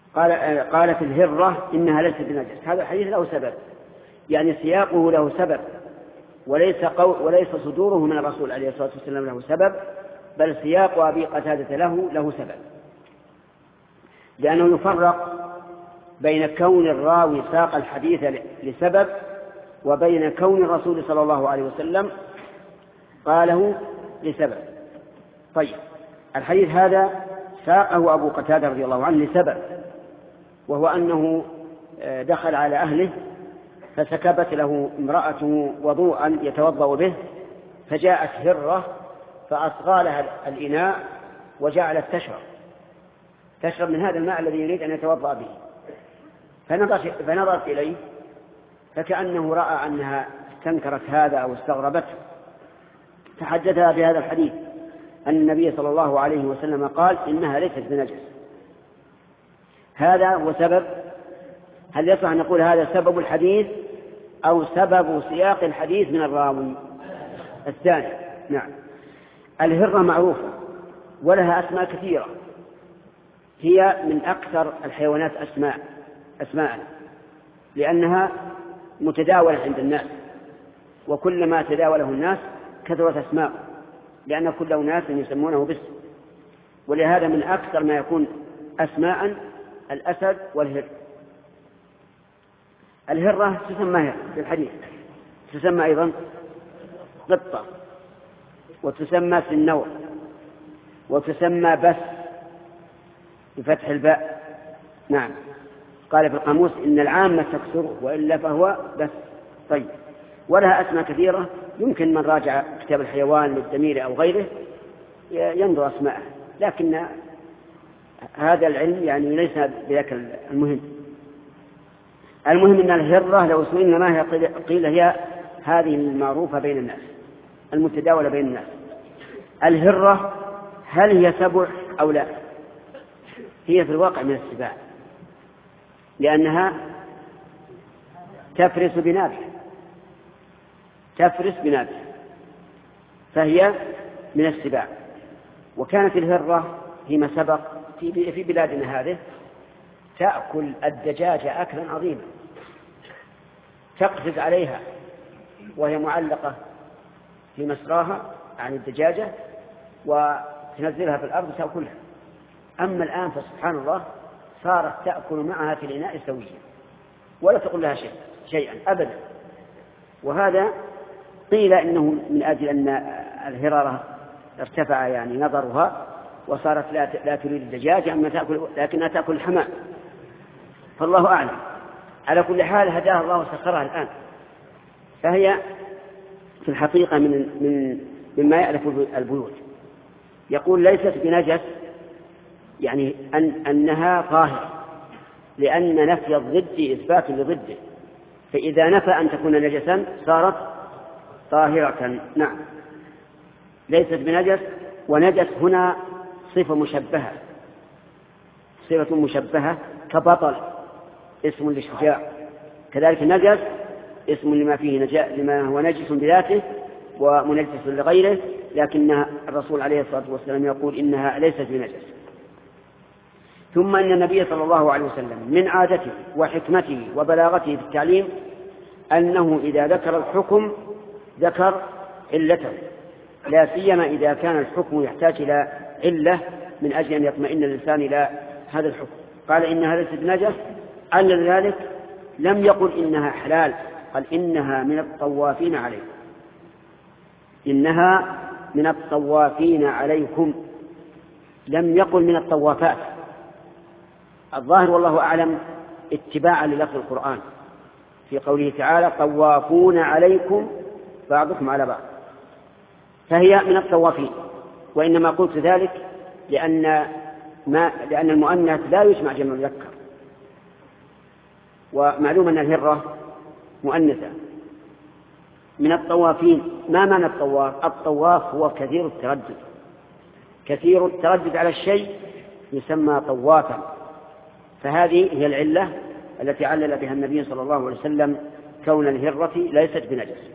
قال قالت الهرة إنها ليست بنجس. هذا الحديث له سبب، يعني سياقه له سبب، وليس قول وليس صدوره من الرسول عليه الصلاة والسلام له سبب، بل سياق أبي قتادة له له سبب، لأنه يفرق بين كون الراوي ساق الحديث لسبب وبين كون الرسول صلى الله عليه وسلم قاله لسبب. طيب، الحديث هذا ساقه أبو قتادة رضي الله عنه لسبب، وهو أنه دخل على أهله فسكبت له امرأته وضوءا يتوضأ به، فجاءت هرة فأصغى لها الإناء وجعلت تشرب تشرب من هذا الماء الذي يريد أن يتوضأ به، فنظرت إليه فكأنه رأى أنها استنكرت هذا أو استغربته، تحدثها بهذا الحديث أن النبي صلى الله عليه وسلم قال إنها ليست بنجس. هذا هو سبب. هل يصح أن نقول هذا سبب الحديث أو سبب سياق الحديث من الراوي؟ الثاني. نعم. الهرة معروفة ولها أسماء كثيرة، هي من أكثر الحيوانات أسماء أسماء لأنها متداولة عند الناس، وكلما تداوله الناس كثرت أسماء، لأن كل أناس يسمونه باسم، ولهذا من أكثر ما يكون أسماء الأسد والهر. الهرة تسمى هر في الحديث، تسمى أيضا قطة، وتسمى سنور، وتسمى بس بفتح الباء. نعم، قال في القاموس إن العامة تكسره وإلا فهو بس. طيب، ولها أسماء كثيرة، يمكن من راجع كتاب الحيوان للدمير أو غيره ينظر أسماءه، لكن هذا العلم يعني ليس بذاك المهم. المهم أن الهرة لو سئلنا ما هي قيل هي هذه المعروفة بين الناس المتداولة بين الناس. الهرة هل هي سبع أو لا؟ هي في الواقع من السباع، لأنها تفرس بنابها تفرس بنابها فهي من السباع. وكانت الهرة فيما سبق في بلادنا هذه تأكل الدجاج أكلا عظيما، تقفز عليها وهي معلقة في مسراها عن الدجاجة وتنزلها في الأرض تأكلها. أما الآن فسبحان الله صارت تأكل معها في الإناء سويا ولا تقول لها شيء شيئا أبدا. وهذا قيل إنه من أجل أن الهرارة ارتفع يعني نظرها وصارت لا لا تريد الدجاج أما تأكل، لكنها تأكل الحمام، فالله أعلم. على كل حال هداها الله وسخرها الآن، فهي في الحقيقة من من مما يألف البيوت. يقول ليست بنجس، يعني أن أنها طاهرة، لأن نفي الضد إثبات لضده، فإذا نفى أن تكون نجسا صارت طاهرة. نعم، ليست بنجس. ونجس هنا صفة مشبهة، صفة مشبهة كبطل اسم للشجاع، كذلك نجس اسم لما فيه نجا لما هو نجس بذاته ومنجس لغيره، لكن الرسول عليه الصلاة والسلام يقول إنها ليست بنجس. ثم أن النبي صلى الله عليه وسلم من عادته وحكمته وبلاغته في التعليم أنه إذا ذكر الحكم ذكر علته، لا سيما إذا كان الحكم يحتاج إلى علة من أجل أن يطمئن الإنسان إلى هذا الحكم. قال إنها ليست بنجس، علل ذلك لم يقل إنها حلال، قال إنها من الطوافين عليكم، إنها من الطوافين عليكم، لم يقل من الطوافات. الظاهر والله أعلم اتباعا للفظ القرآن في قوله تعالى طوافون عليكم بعضكم على بعض، فهي من الطوافين. وإنما قلت ذلك لأن ما لأن المؤنث لا يجمع جمع مذكر، ومعلوم أن الهرة مؤنثة. من الطوافين، ما معنى الطواف؟ الطواف هو كثير التردد، كثير التردد على الشيء يسمى طوافا. فهذه هي العلة التي علل بها النبي صلى الله عليه وسلم كون الهرة ليست بنجس.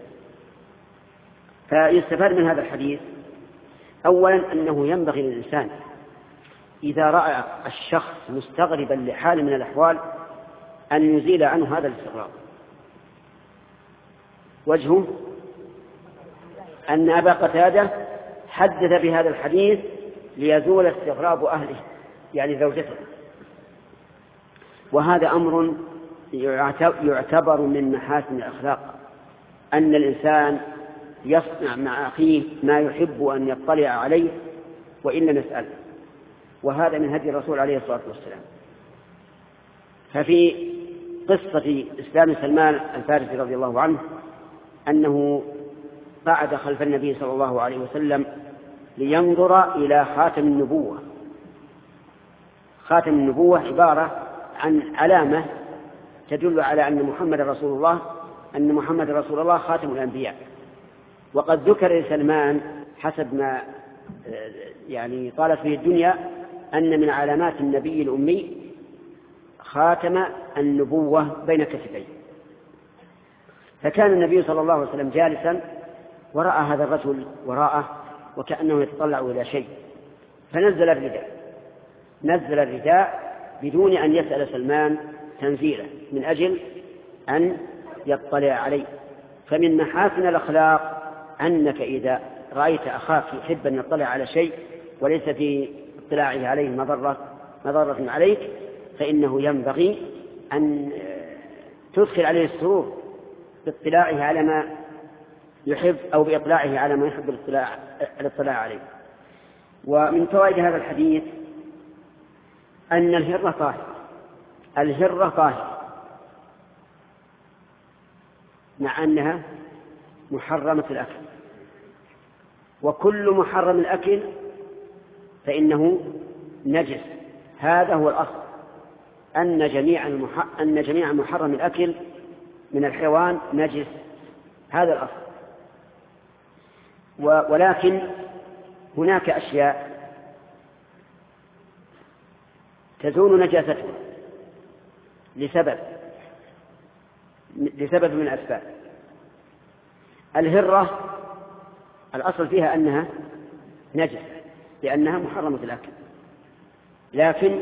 فيستفاد من هذا الحديث أولا أنه ينبغي للإنسان إذا رأى الشخص مستغربا لحال من الأحوال أن يزيل عنه هذا الاستغراب. وجهه أن أبا قتادة حدث بهذا الحديث ليزول استغراب أهله يعني زوجته، وهذا أمر يعتبر من محاسن الأخلاق، أن الإنسان يصنع مع أخيه ما يحب أن يطلع عليه وإن لم يسأل، وهذا من هدي الرسول عليه الصلاة والسلام. ففي قصة إسلام سلمان الفارسي رضي الله عنه أنه قعد خلف النبي صلى الله عليه وسلم لينظر إلى خاتم النبوة. خاتم النبوة عبارة عن علامة تدل على أن محمد رسول الله أن محمد رسول الله خاتم الأنبياء. وقد ذكر لسلمان حسب ما يعني طالت به الدنيا أن من علامات النبي الأمي خاتم النبوة بين كتفيه. فكان النبي صلى الله عليه وسلم جالسا ورأى هذا الرجل وراءه وكأنه يتطلع إلى شيء، فنزل الرداء نزل الرداء بدون أن يسأل سلمان تنزيله من أجل أن يطلع عليه. فمن محاسن الأخلاق أنك إذا رأيت أخاك يحب أن يطلع على شيء وليس في اطلاعه عليه مضرة, مضرة عليك، فإنه ينبغي أن تدخل عليه السرور باطلاعه على ما يحب أو بإطلاعه على ما يحب الاطلاع, الاطلاع عليه. ومن فوائد هذا الحديث أن الهرة طاهرة الهرة طاهرة مع أنها محرمة الأكل، وكل محرم الأكل فإنه نجس. هذا هو الأصل، أن جميع المح... أن جميع محرم الأكل من الحيوان نجس، هذا الأصل. و... ولكن هناك أشياء تزول نجاستها لسبب لسبب من الأسباب. الهرة الأصل فيها أنها نجس لأنها محرمة الأكل، لكن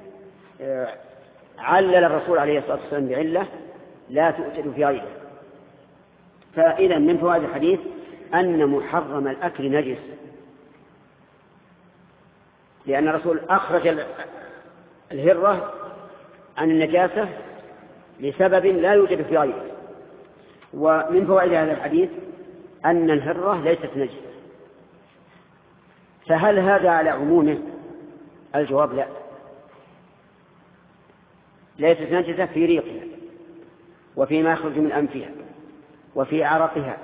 علل الرسول عليه الصلاة والسلام بعلة لا توجد في غيره. فإذا من فوائد الحديث أن محرم الأكل نجس، لأن الرسول أخرج الهرة عن النجاسة لسبب لا يوجد في غيره. ومن فوائد هذا الحديث أن الهرة ليست نجسة. فهل هذا على عمومه؟ الجواب لا، ليست نجسة في ريقها وفيما يخرج من أنفها وفي عرقها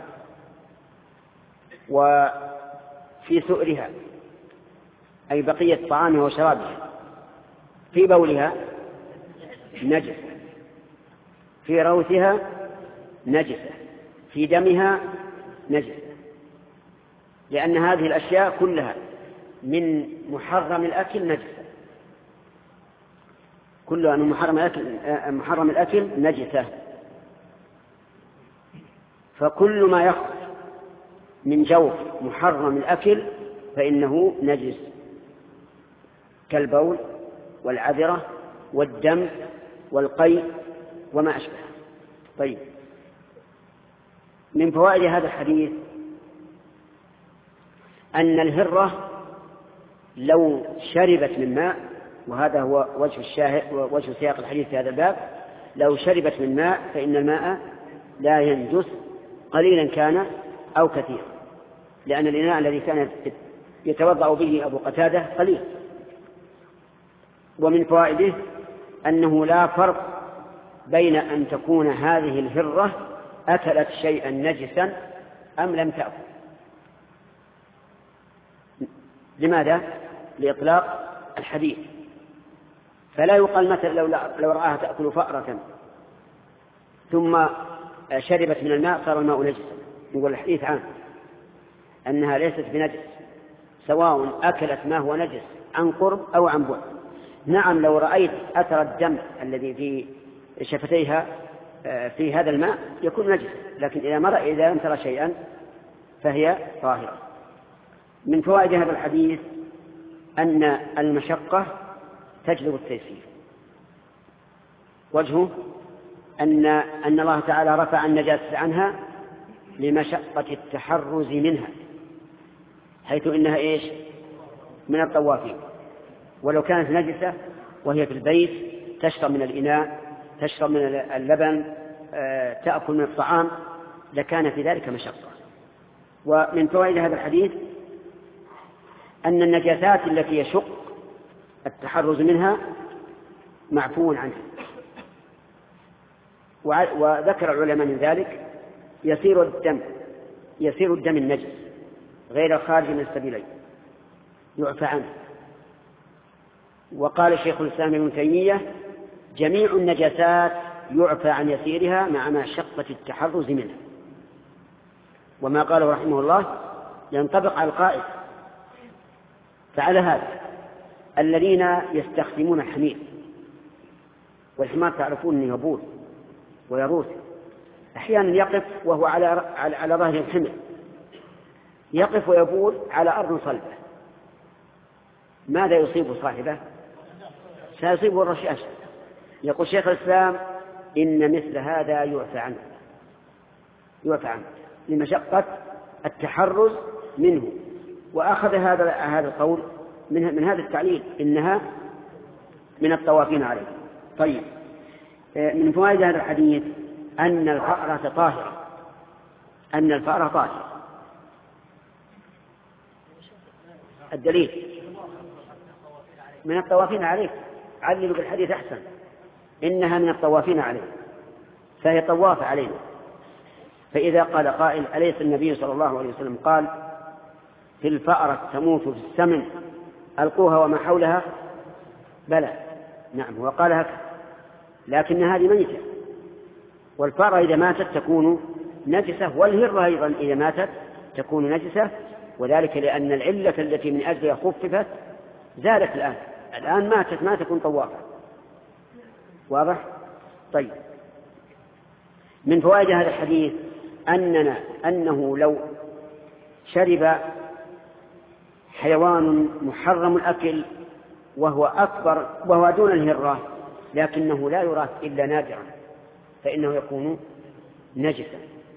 وفي سؤرها أي بقية طعامها وشرابها، في بولها نجس، في روثها نجسة، في دمها نجس، لأن هذه الأشياء كلها من محرم الأكل نجسة، كلها من محرم الأكل, محرم الأكل نجسة. فكل ما يخرج من جوف محرم الأكل فإنه نجس، كالبول والعذرة والدم والقيء وما أشبه. طيب، من فوائد هذا الحديث أن الهرة لو شربت من ماء، وهذا هو وجه الشاهد ووجه سياق الحديث في هذا الباب، لو شربت من ماء فإن الماء لا ينجس قليلا كان أو كثيرا، لأن الإناء الذي كان يتوضأ به أبو قتادة قليل. ومن فوائده أنه لا فرق بين أن تكون هذه الهرة أكلت شيئا نجسا أم لم تأكل. لماذا؟ لإطلاق الحديث. فلا يقال مثلا لو, لو رآها تأكل فأرة ثم شربت من الماء صار الماء نجسا، نقول الحديث عام أنها ليست بنجس، سواء أكلت ما هو نجس عن قرب أو عن بعد. نعم، لو رأيت أثر الدم الذي في شفتيها في هذا الماء يكون نجس، لكن إذا مر إذا لم ترى شيئا فهي طاهرة. من فوائد هذا الحديث أن المشقة تجلب التيسير. وجهه أن أن الله تعالى رفع النجاسة عنها لمشقة التحرز منها، حيث إنها إيش؟ من الطوافين. ولو كانت نجسة وهي في البيت تشرب من الإناء، تشرب من اللبن، تأكل من الطعام، لكان في ذلك مشقة. ومن فوائد هذا الحديث أن النجاسات التي يشق التحرز منها معفو عنها. وذكر العلماء من ذلك يسير الدم يسير الدم النجس غير الخارج من السبيلين يعفى عنه. وقال شيخ الإسلام ابن تيمية جميع النجاسات يعفى عن يسيرها مع مشقة التحرز منها. وما قاله رحمه الله ينطبق على القائل. فعلى هذا الذين يستخدمون الحمير، والحمار تعرفون أنه يبول ويروث، أحيانا يقف وهو على على, على ظهر الحمر، يقف ويبول على أرض صلبة، ماذا يصيب صاحبه؟ سيصيبه الرشاش. يقول شيخ الإسلام إن مثل هذا يعفى عنه يعفى عنه لمشقة التحرز منه. وأخذ هذا هذا القول من من هذا التعليل إنها من الطوافين عليه. طيب، من فوائد هذا الحديث أن الفأرة طاهرة أن الفأرة طاهرة. الدليل من الطوافين عليه، عللوا بالحديث أحسن، إنها من الطوافين عليه، فهي طواف علينا. فإذا قال قائل أليس النبي صلى الله عليه وسلم قال في الفأرة تموت في السمن ألقوها وما حولها؟ بلى، نعم، وقال هكذا، لكن هذه ميتة، والفأرة إذا ماتت تكون نجسة، والهرة أيضا إذا ماتت تكون نجسة، وذلك لأن العلة التي من أجلها خففت زالت الآن الآن ماتت ما تكون طوافة. واضح؟ طيب، من فوائد هذا الحديث أننا أنه لو شرب حيوان محرم الأكل وهو أكبر وهو دون الهرة لكنه لا يراث إلا نادرا فإنه يكون نجسا.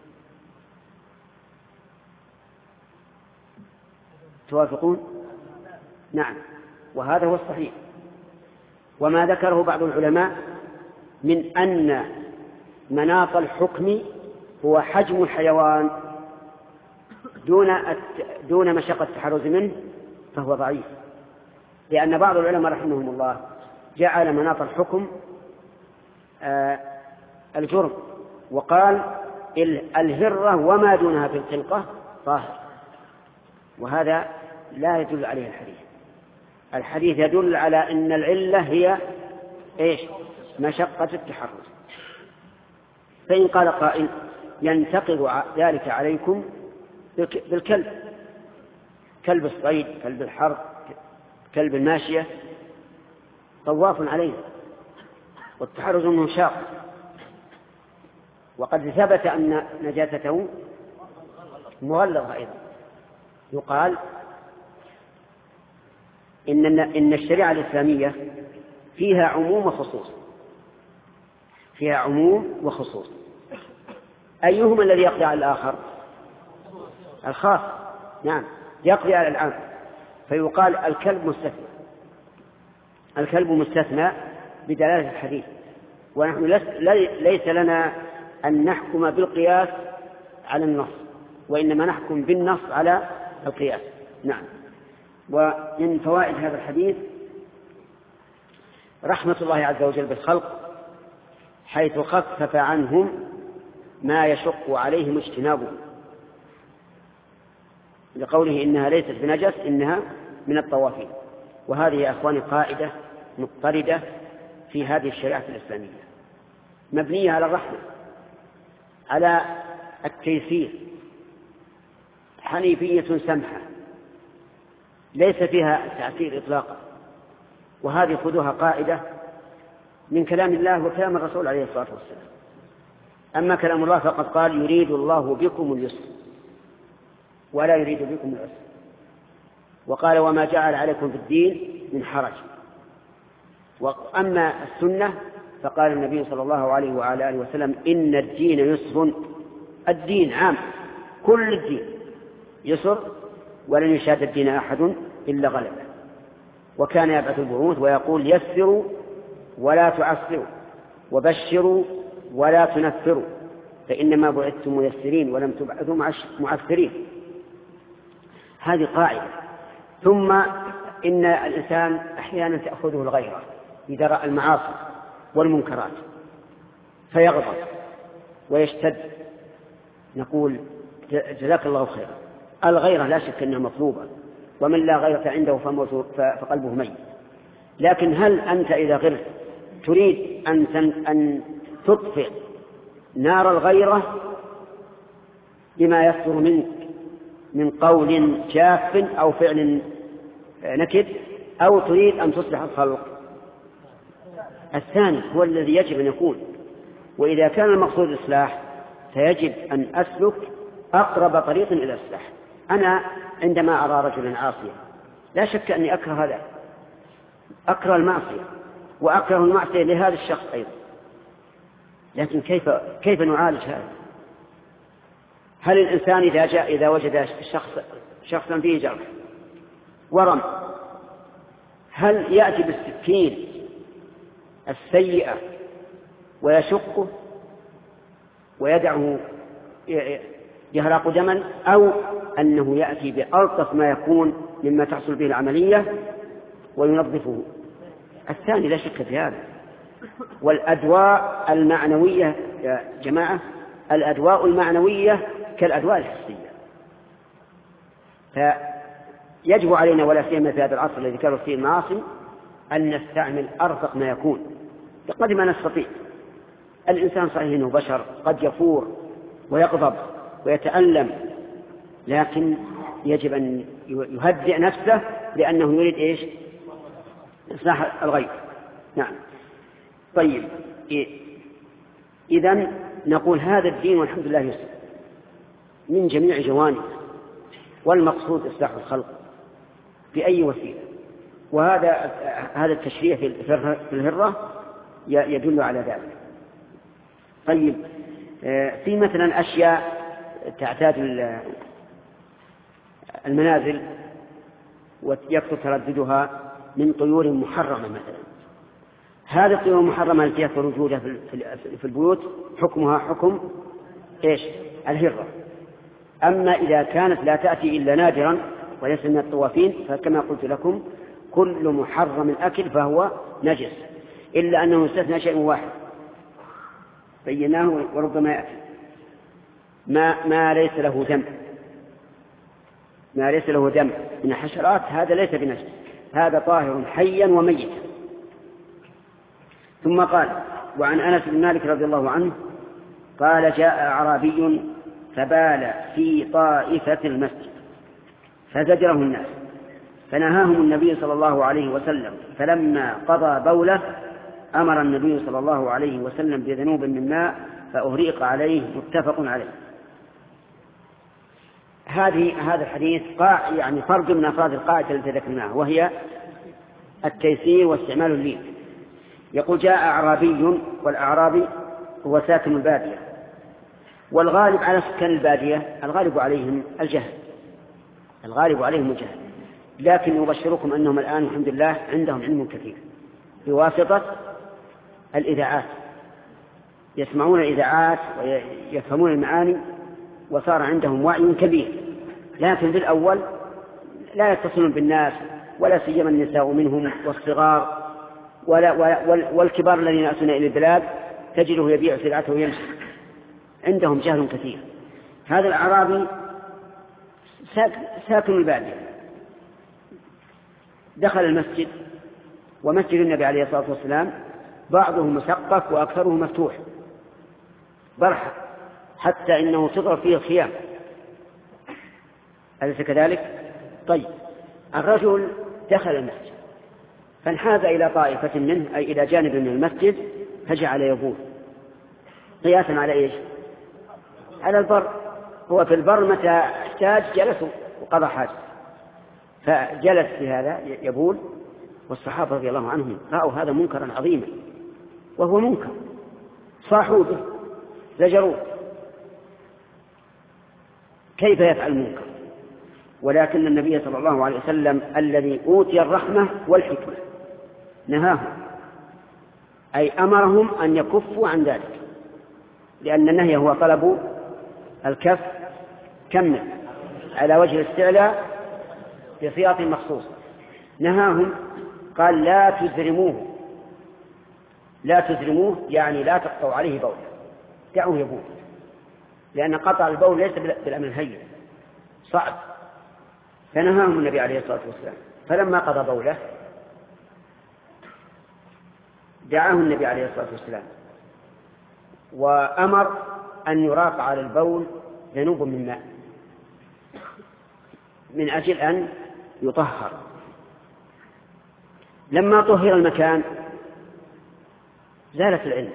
توافقون؟ نعم، وهذا هو الصحيح. وما ذكره بعض العلماء من أن مناط الحكم هو حجم الحيوان دون دون مشقة التحرز منه فهو ضعيف، لأن بعض العلماء رحمهم الله جعل مناط الحكم آه الجرم، وقال الهرة وما دونها في الخلقة طاهر، وهذا لا يدل عليه الحديث. الحديث يدل على أن العلة هي إيش؟ مشقة التحرز. فإن قال قائل ينتقض ذلك عليكم بالكلب، كلب الصيد، كلب الحرب، كلب الماشية طواف عليه والتحرز منه شاق، وقد ثبت أن نجاسته مغلظة أيضا. يقال إن إن الشريعة الإسلامية فيها عموم وخصوص فيها عموم وخصوص أيهما الذي يقضي على الآخر؟ الخاص، نعم، يقضي على العام. فيقال الكلب مستثنى الكلب مستثنى بدلالة الحديث، ونحن ليس لنا أن نحكم بالقياس على النص، وإنما نحكم بالنص على القياس. نعم. ومن فوائد هذا الحديث رحمة الله عز وجل بالخلق، حيث خفف عنهم ما يشق عليهم اجتنابه، لقوله إنها ليست بنجس إنها من الطوافين. وهذه يا أخواني قاعدة مضطردة في هذه الشريعة الإسلامية، مبنية على الرحمة، على التيسير، حنيفية سمحة ليس فيها تعسير إطلاقا. وهذه خذوها قاعدة من كلام الله وكلام الرسول عليه الصلاة والسلام. أما كلام الله فقد قال يريد الله بكم اليسر ولا يريد بكم العسر. وقال وما جعل عليكم في الدين من حرج. وأما السنة فقال النبي صلى الله عليه وعلى آله وسلم إن الدين يسر. الدين عام، كل الدين يسر، ولن يشاد الدين أحد إلا غلبه. وكان يبعث البعوث ويقول يسروا ولا تعسروا وبشروا ولا تنفروا فإنما بعثتم ميسرين ولم تبعثوا معسرين. هذه قاعدة. ثم إن الإنسان أحيانا تأخذه الغيرة إذا رأى المعاصي والمنكرات فيغضب ويشتد. نقول جزاك الله خيرا. الغيرة لا شك أنها مطلوبة، ومن لا غيرة عنده فقلبه ميت. لكن هل أنت إذا غرت تريد أن تطفئ نار الغيرة بما يصدر منك من قول جاف أو فعل نكد، أو تريد أن تصلح الخلق؟ الثاني هو الذي يجب أن يكون. وإذا كان المقصود الإصلاح فيجب أن أسلك أقرب طريق إلى الإصلاح. أنا عندما أرى رجلا عاصيا لا شك أني أكره هذا، أكره المعصية وأكره المعصية لهذا الشخص أيضا. لكن كيف كيف نعالج هذا؟ هل الإنسان إذا جاء إذا وجد شخص شخصا فيه جرح ورم هل يأتي بالسكين السيئة ويشقه ويدعه يهرق دما، أو أنه يأتي بألطف ما يكون مما تحصل به العملية وينظفه؟ الثاني لا شك في هذا. والأدواء المعنوية يا جماعة، الأدواء المعنوية كالأدواء الحسية. فيجب علينا ولا سيما في هذا العصر الذي كانوا فيه المعاصي أن نستعمل أرفق ما يكون بقدر ما نستطيع. الإنسان صحيح أنه بشر قد يفور ويغضب ويتألم، لكن يجب أن يهدئ نفسه لأنه يريد إيش؟ إصلاح الغير. نعم. طيب، إذن نقول هذا الدين والحمد لله يسر من جميع جوانبه، والمقصود إصلاح الخلق بأي وسيلة. وهذا هذا التشريع في الهرة يدل على ذلك. طيب، في مثلا أشياء تعتاد المنازل ويكثر ترددها من طيور محرمة مثلا. هذه الطيور المحرمة التي يكثر وجودها في البيوت حكمها حكم إيش؟ الهرة. أما إذا كانت لا تأتي إلا نادرا وليس من الطوافين فكما قلت لكم كل محرم الأكل فهو نجس، إلا أنه يستثنى شيء واحد بيناه وربما يأتي ما, ما ليس له دم ما ليس له دم من الحشرات، هذا ليس بنجس، هذا طاهر حيا وميتا. ثم قال: وعن أنس بن مالك رضي الله عنه قال: جاء أعرابي فبال في طائفة المسجد فزجره الناس فنهاهم النبي صلى الله عليه وسلم، فلما قضى بوله أمر النبي صلى الله عليه وسلم بذنوب من ماء فأهريق عليه، متفق عليه. هذه هذا الحديث قاع يعني فرد من أفراد القاعدة التي ذكرناها، وهي التيسير واستعمال اللين. يقول: جاء أعرابي، والأعرابي هو ساكن البادية، والغالب على سكان البادية الغالب عليهم الجهل الغالب عليهم الجهل لكن يبشركم أنهم الآن الحمد لله عندهم علم كثير بواسطة الإذاعات، يسمعون الإذاعات ويفهمون المعاني، وصار عندهم وعي كبير. لكن في الأول لا يتصلون بالناس، ولا سيما النساء منهم والصغار ولا والكبار الذين يأتون إلى البلاد تجده يبيع سلعته ويمشي، عندهم جهل كثير. هذا الأعرابي ساكن البادية دخل المسجد، ومسجد النبي عليه الصلاة والسلام بعضه مسقف وأكثره مفتوح برحة، حتى إنه تضرب فيه الخيام، أليس كذلك؟ طيب، الرجل دخل المسجد فانحاز إلى طائفة منه، أي إلى جانب من المسجد، فجعل يبول قياسا على إيش؟ على البر. هو في البر متى احتاج جلسوا وقضى حاجة، فجلس في هذا يبول، والصحابة رضي الله عنهم رأوا هذا منكرا عظيما، وهو منكر، صاحوا به زجروه، كيف يفعل المنكر؟ ولكن النبي صلى الله عليه وسلم الذي أوتي الرحمة والحكمة نهاهم، أي أمرهم أن يكفوا عن ذلك، لأن النهي هو طلب الكف كمل على وجه الاستعلاء بصيغة مخصوصة. نهاهم قال لا تزرموه، لا تزرموه يعني لا تقطعوا عليه بوله، دعوه يبول، لأن قطع البول ليس بالأمر الهين، صعب. فنهاهم النبي عليه الصلاة والسلام. فلما قضى بوله دعاه النبي عليه الصلاة والسلام وأمر أن يراق على البول ذنوب من ماء من أجل أن يطهر. لما طهر المكان زالت العلة،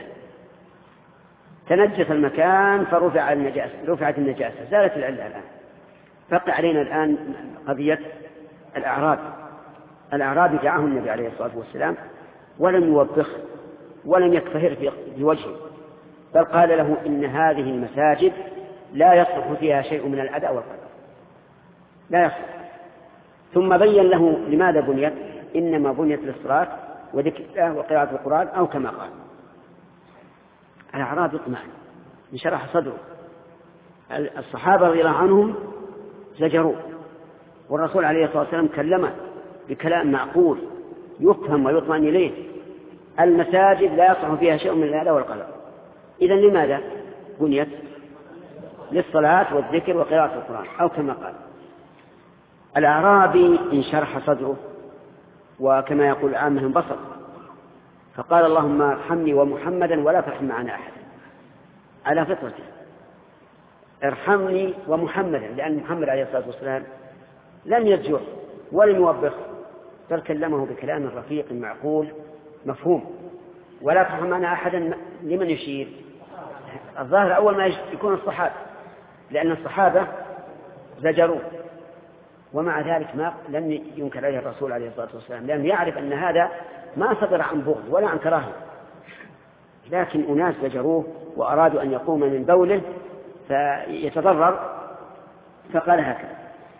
تنجس المكان فرفع النجاسة، رفعت النجاسة، زالت العلة. الآن بقي علينا الآن قضية الأعراب. الأعراب دعاه النبي عليه الصلاة والسلام ولم يوبخه ولم يكفهر في وجهه، بل قال له إن هذه المساجد لا يصلح فيها شيء من الأذى والقدر، لا يصلح. ثم بين له لماذا بنيت، إنما بنيت للصلاة وذكر الله وقراءة القرآن أو كما قال. الأعراب اطمأن انشرح صدره. الصحابة رضي الله عنهم زجروا، والرسول عليه الصلاة والسلام كلمه بكلام معقول يفهم ويطمئن إليه. المساجد لا يصلح فيها شيء من الأذى والقدر. إذن لماذا بنيت؟ للصلاة والذكر وقراءة القرآن أو كما قال. الأعرابي انشرح صدره، وكما يقول العامة انبسط، فقال اللهم ارحمني ومحمدا ولا ترحم معنا أحد، على فطرته ارحمني ومحمدا، لأن محمد عليه الصلاة والسلام لم يزجر ولم يوبخ، بل كلمه بكلام رفيق معقول مفهوم. ولا ترحم معنا أحدا لمن يشير؟ الظاهر أول ما يكون الصحابة، لأن الصحابة زجروا، ومع ذلك ما لم ينكر عليه الرسول عليه الصلاة والسلام، لأنه يعرف أن هذا ما صدر عن بغض ولا عن كراهه، لكن أناس زجروه وأرادوا أن يقوم من بوله فيتضرر، فقال هكذا.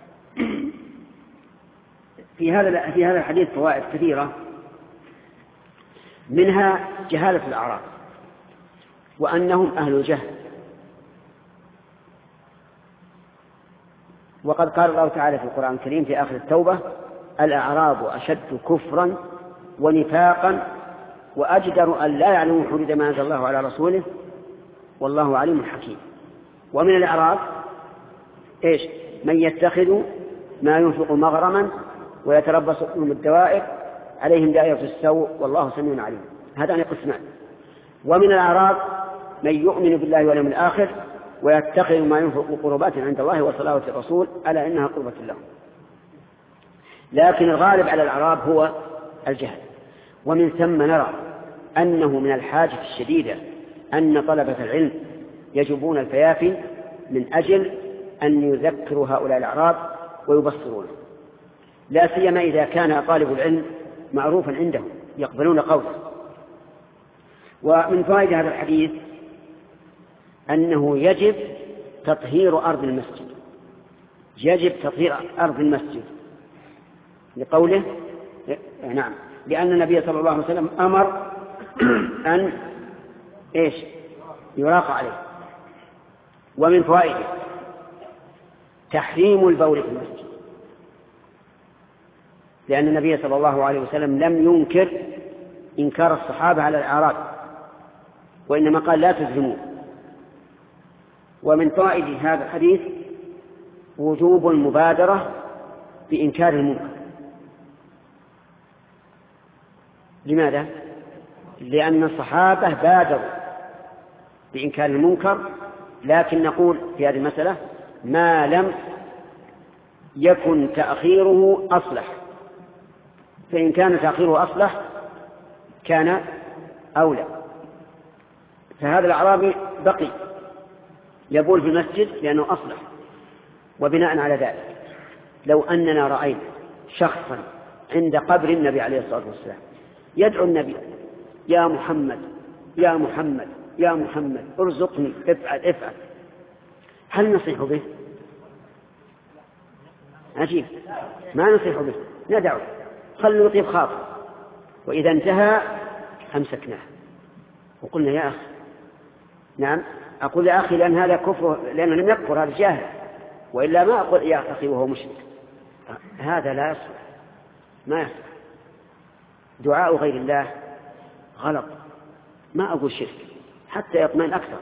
في هذا في هذا الحديث فوائد كثيرة، منها جهالة الأعراب وأنهم أهل جهل. وقد قال الله تعالى في القرآن الكريم في آخر التوبة الأعراب أشد كفرا ونفاقا وأجدر أن لا يعلموا حدود ما أنزل الله على رسوله والله عليم حكيم. ومن الأعراب إيش؟ من يتخذ ما ينفق مغرما ويتربص بهم الدوائر عليهم دائرة السوء والله سميع عليم. هذان قسمان. ومن الأعراب من يؤمن بالله واليوم الآخر ويتخذ ما ينفق قربات عند الله وصلاة الرسول ألا إنها قربة له. لكن الغالب على الأعراب هو الجهل. ومن ثم نرى أنه من الحاجة الشديدة أن طلبة العلم يجبون الفيافي من أجل أن يذكروا هؤلاء الأعراب ويبصرون، لا سيما إذا كان طالب العلم معروفا عندهم يقبلون قوله. ومن فوائد هذا الحديث أنه يجب تطهير أرض المسجد، يجب تطهير أرض المسجد لقوله نعم، لأن النبي صلى الله عليه وسلم أمر أن إيش يراق عليه. ومن فوائده تحريم البول في المسجد، لأن النبي صلى الله عليه وسلم لم ينكر إنكار الصحابة على الأعراب، وإنما قال لا تزرموا. ومن فوائد هذا الحديث وجوب المبادرة بإنكار المنكر. لماذا؟ لأن الصحابة بادروا بإنكار المنكر، لكن نقول في هذه المسألة ما لم يكن تأخيره أصلح، فإن كان تأخيره أصلح كان أولى. فهذا الأعرابي بقي يبول في المسجد لأنه أصلح. وبناء على ذلك لو أننا رأينا شخصا عند قبر النبي عليه الصلاة والسلام يدعو النبي يا محمد يا محمد يا محمد ارزقني افعل افعل، هل نصيح به؟ عجيب، ما نصيح به، ندعو خلوا نطيب خاطر، وإذا انتهى أمسكناه وقلنا يا أخي نعم أقول يا أخي لأن هذا كفر، لأنه لم يكفر، هذا جاهل، وإلا ما أقول يا أخي وهو مشرك، هذا لا يصلح، ما يصلح. دعاء غير الله غلط، ما أقول شرك حتى يطمئن أكثر.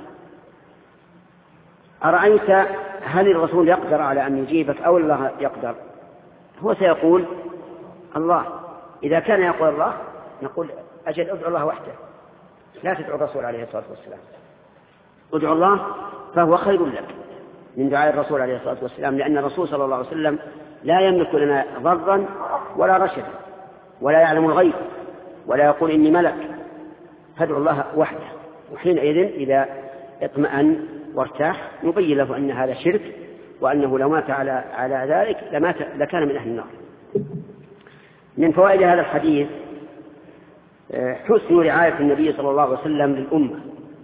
أرأيت هل الرسول يقدر على أن يجيبك أو الله يقدر؟ هو سيقول الله، إذا كان يقول الله نقول أجل ادعو الله وحده، لا تدعو الرسول عليه الصلاة والسلام، ادعو الله فهو خير لك من دعاء الرسول عليه الصلاة والسلام، لأن الرسول صلى الله عليه وسلم لا يملك لنا ضرا ولا رشدا ولا يعلم الغيب ولا يقول إني ملك، فادعو الله وحده، وحينئذ إذا اطمأن وارتاح نبين له أن هذا شرك، وأنه لو مات على على ذلك لمات لكان من أهل النار. من فوائد هذا الحديث حسن رعاية النبي صلى الله عليه وسلم للأمة،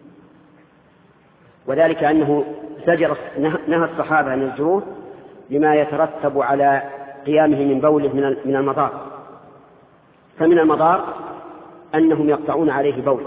وذلك أنه زجر نهى الصحابة أن يزجروه لما يترتب على قيامه من بوله من المضار. فمن المضار أنهم يقطعون عليه بوله،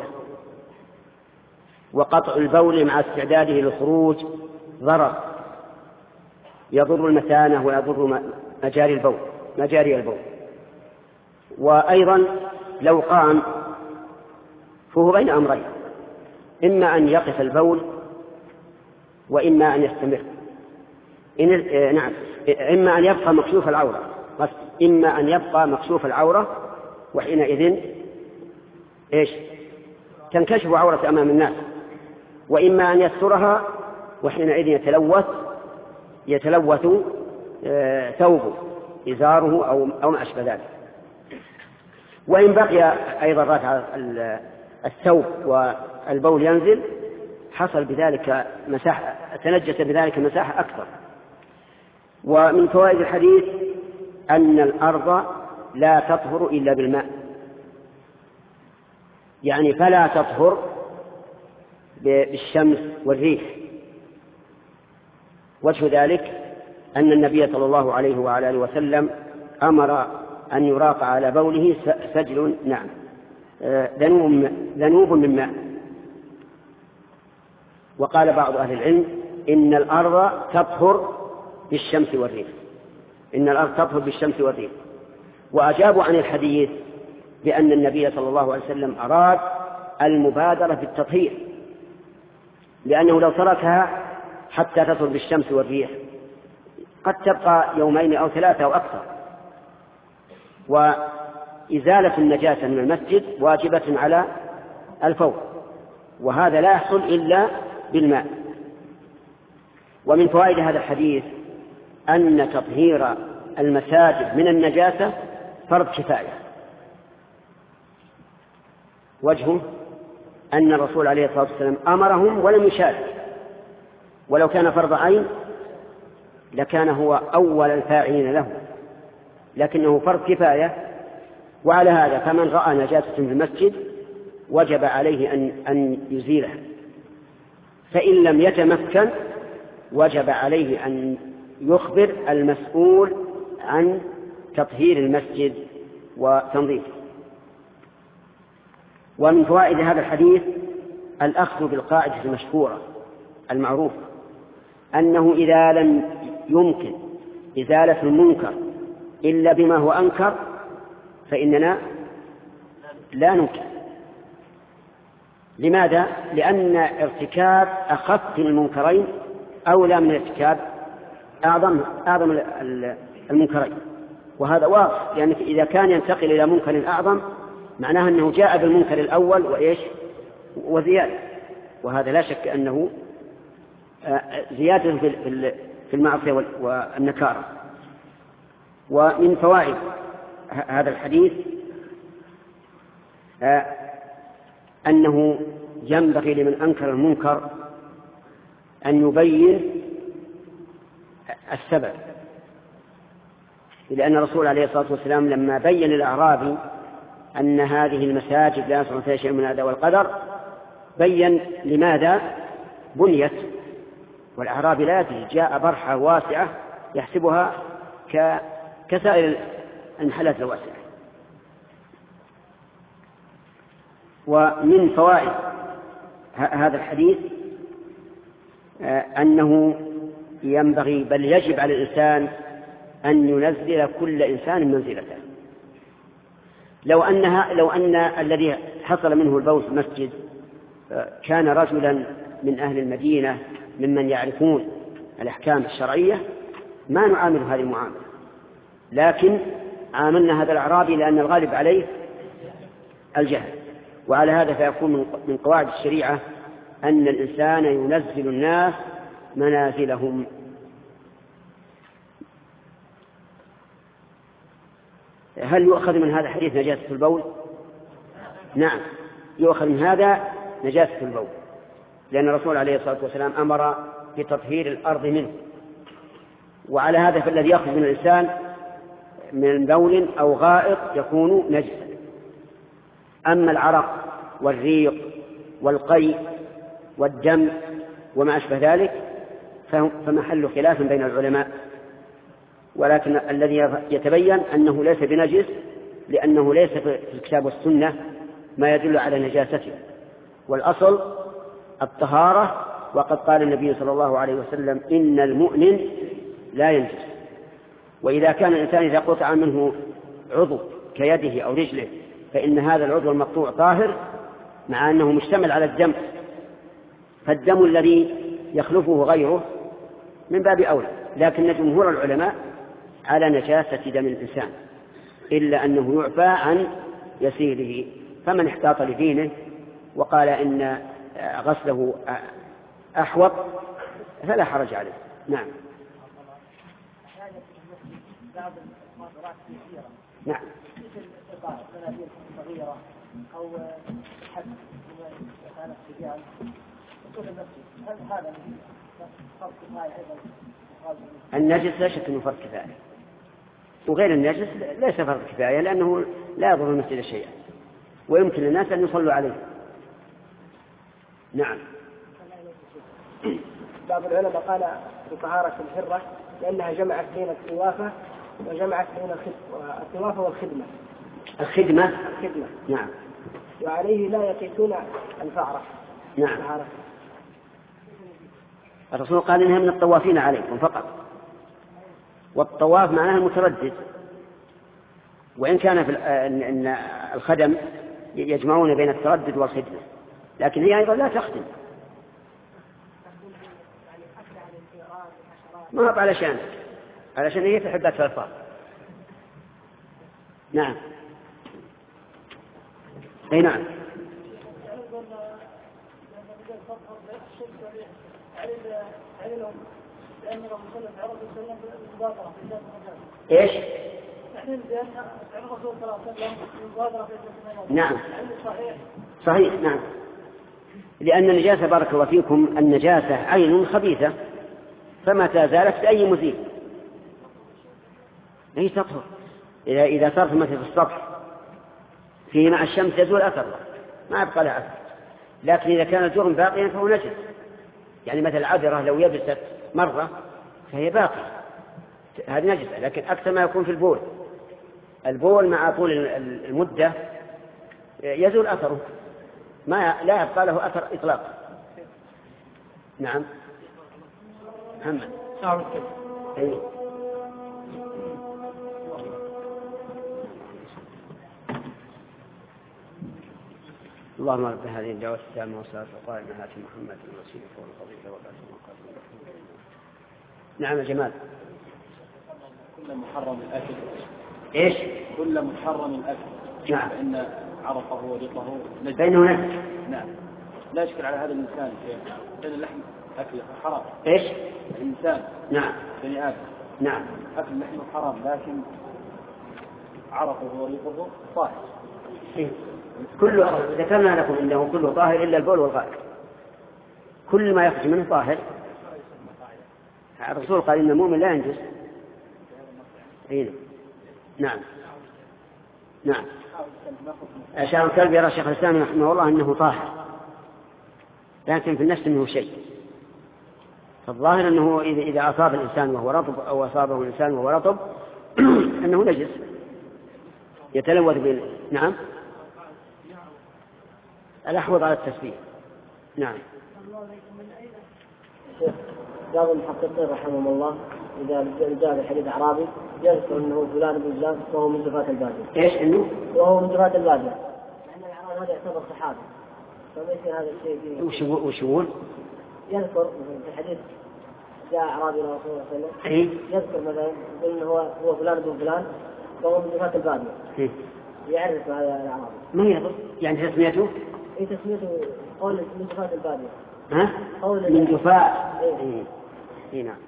وقطع البول مع استعداده للخروج ضرر يضر المثانة ويضر مجاري البول مجاري البول. وأيضا لو قام فهو بين أمرين، إما أن يقف البول وإما أن يستمر، إن نعم إما أن يبقى مكشوف العورة إما أن يبقى مكشوف العورة وحينئذ إيش تنكشف عورة أمام الناس، وإما أن يسترها وحينئذ يتلوث يتلوث ثوبه إزاره أو أو ما أشبه ذلك. وإن بقي أيضا رفع الثوب والبول ينزل حصل بذلك مساحة تنجس بذلك مساحة أكثر. ومن فوائد الحديث أن الأرض لا تطهر إلا بالماء، يعني فلا تطهر بالشمس والريح. وجه ذلك أن النبي صلى الله عليه وعلى آله وسلم أمر أن يراق على بوله سجل نعم ذنوب من ماء. وقال بعض أهل العلم إن الأرض تطهر بالشمس والريح إن الأرض تطهر بالشمس والريح. وأجابوا عن الحديث بأن النبي صلى الله عليه وسلم أراد المبادرة في التطهير، لأنه لو تركها حتى تطهر بالشمس والريح قد تبقى يومين أو ثلاثة أو أكثر. وإزالة النجاسة من المسجد واجبة على الفور، وهذا لا يحصل إلا بالماء. ومن فوائد هذا الحديث أن تطهير المساجد من النجاسة فرض كفاية. وجهه أن الرسول عليه الصلاة والسلام أمرهم ولم يشارك، ولو كان فرض عين لكان هو أول الفاعلين له، لكنه فرض كفاية. وعلى هذا فمن رأى نجاسة في المسجد وجب عليه أن, أن يزيلها، فإن لم يتمكن وجب عليه أن يخبر المسؤول عن تطهير المسجد وتنظيفه. ومن فوائد هذا الحديث الأخذ بالقاعدة المشهورة المعروفة أنه إذا لم يمكن إزالة المنكر إلا بما هو أنكر فإننا لا ننكر. لماذا؟ لأن ارتكاب أخف المنكرين أولى من ارتكاب أعظم أعظم المنكرين، وهذا واضح، لأن يعني إذا كان ينتقل إلى منكر أعظم معناه أنه جاء بالمنكر الأول وإيش وزيادة، وهذا لا شك أنه زيادة في المعصية والنكارة. ومن فوائد هذا الحديث أنه ينبغي لمن أنكر المنكر أن يبين السبب، لأن الرسول عليه الصلاة والسلام لما بين الأعرابي أن هذه المساجد لا يصلح فيها شيء من الأذى والقدر بين لماذا بنيت، والأعرابي لا يدري، جاء برحة واسعة يحسبها كسائر المحلات الواسعة. ومن فوائد هذا الحديث أنه ينبغي بل يجب على الإنسان أن ينزل كل إنسان منزلته. لو أنها لو أن الذي حصل منه البول في المسجد كان رجلا من أهل المدينة ممن يعرفون الأحكام الشرعية ما نعامل هذه المعاملة، لكن عاملنا هذا الأعرابي لأن الغالب عليه الجهل. وعلى هذا فيكون من قواعد الشريعة أن الإنسان ينزل الناس منازلهم. هل يؤخذ من هذا الحديث نجاسة البول؟ نعم، يؤخذ من هذا نجاسة البول، لأن الرسول عليه الصلاة والسلام أمر بتطهير الأرض منه. وعلى هذا فالذي يخرج من الإنسان من بول أو غائط يكون نجسا. أما العرق والريق والقيء والدم وما أشبه ذلك فمحل خلاف بين العلماء، ولكن الذي يتبين أنه ليس بنجس، لأنه ليس في الكتاب والسنة ما يدل على نجاسته، والأصل الطهارة. وقد قال النبي صلى الله عليه وسلم إن المؤمن لا ينجس. وإذا كان الإنسان إذا قطع منه عضو كيده أو رجله فإن هذا العضو المقطوع طاهر مع أنه مشتمل على الدم، فالدم الذي يخلفه غيره من باب أولى. لكن جمهور العلماء على نجاسة دم الإنسان إلا أنه يعفى عن يسيره. فمن احتاط لدينه وقال إن غسله أحوط فلا حرج عليه. نعم. نعم. أو حد كانت رجال كل المسجد، هل هذا فرق كفاية أيضا؟ النجس لا شك أنه فرق كفاية، وغير النجس ليس فرق كفاية، لأنه لا يضر المسجد شيئا ويمكن للناس أن يصلوا عليه. نعم. بعض العلماء قال بطهارة الحرة لأنها جمعت بين الطوافة وجمعت بين الطوافة والخدمة. الخدمة. الخدمة. نعم. وعليه لا يقيسون الفأرة. نعم. الرسول قال إنها من الطوافين عليكم فقط، والطواف معناه المتردد، وإن كان في إن الخدم يجمعون بين التردد والخدمة، لكن هي أيضا لا تخدم. ما هو علشان علشان هي تحب الألفاظ. نعم. أي نعم. إيش؟ نعم. صحيح. نعم. لأن النجاسة بارك الله فيكم النجاسة عين خبيثة، فمتى زالت بأي مزيل هي تطهر. إذا إذا صار مثل السطح فيه مع الشمس يزول أثره ما يبقى لها أثر، لكن إذا كان الجرم باقيا فهو نجس. يعني مثل العذرة لو يبست مرة فهي باقية، هذه نجسة. لكن أكثر ما يكون في البول، البول مع طول المدة يزول أثره، ما لا يبقى له أثر إطلاقا. نعم. محمد. أي. اللهم رب هذه الدعوة التامة والصلاة والسلام على محمد رسول الله الفضيل وبعث. نعم يا جمال. كل محرم الأكل. إيش؟ كل محرم الأكل. نعم. فإن عرقه وريقه نجس. بينه نجس. نعم. لا يشكل على هذا الإنسان لأن اللحم أكله حرام. إيش؟ الإنسان. نعم. بني آدم. نعم. أكل اللحم حرام، لكن عرقه وريقه طاهر. إيه؟ كله ذكرنا لكم إنه كله طاهر إلا البول والغائط، كل ما يخرج منه طاهر. الرسول قال إن المؤمن لا ينجس. هنا نعم نعم. شعر الكلب يرى شيخ الإسلام رحمه الله أنه طاهر، لكن في النفس منه شيء. فالظاهر أنه إذا أصاب الإنسان وهو رطب أو أصابه الإنسان وهو رطب أنه نجس يتلوث به. نعم الأحوط على التسبيح. نعم. بعض المحققين رحمهم الله إذا جاء بحديث أعرابي يذكر أنه فلان بن فلان وهو من زفاة البادية. إيش إنه؟ وهو من زفاة البادية. لأن الأعرابي هذا يعتبر صحابي. فما يصير هذا الشيء. وش وشون؟ يذكر في الحديث جاء أعرابي إلى رسول الله صلى الله عليه وسلم يذكر مثلا يقول إنه هو هو فلان بن فلان وهو من زفاة البادية. إيه؟ يعرف هذا الأعرابي. ما يضر؟ يعني تسميته؟ إيه تسميته قول من زفاة البادية. ها؟ قول من جفاء. إيه. إيه. إيه نعم.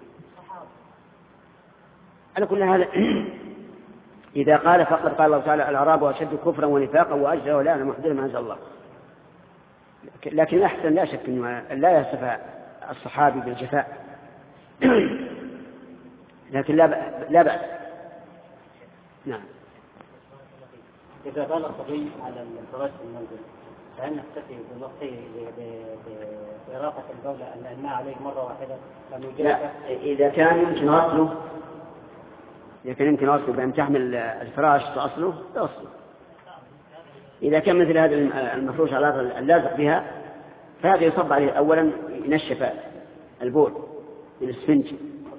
على كل هذا إذا قال فقد قال الله تعالى الأعراب أشد كفرا ونفاقا وأجرا ولا أنا محدث ما أنزل الله. لكن أحسن لا شك أنه لا يصف الصحابي بالجفاء لكن لا بأس لا بأس. نعم. إذا بال الصبي على الفراش في المنزل فهل نكتفي بوقته بإراقة البول أن الماء عليه مرة واحدة؟ لا، إذا كان يمكن غسله إذا كان يمكن غسله بأن تحمل الفراش تأصله تأصله. إذا كان مثل هذا المفروش على اللازق بها فهذا يصب عليه أولا ينشف البول من السفنج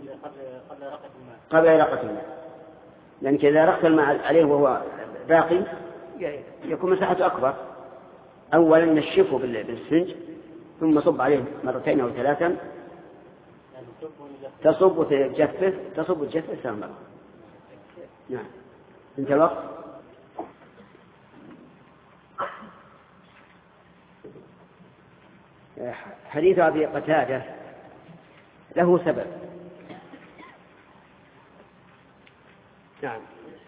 قبل إراقة الماء، لأنك إذا رقت الماء عليه وهو باقي يكون مساحته أكبر. أولا نشفه بالسفنج ثم صب عليه مرتين أو ثلاثا تصب وتجفف تصب وتجفف ثلاث مرات. نعم. انت الوقت. حديث أبي قتادة له سبب. نعم.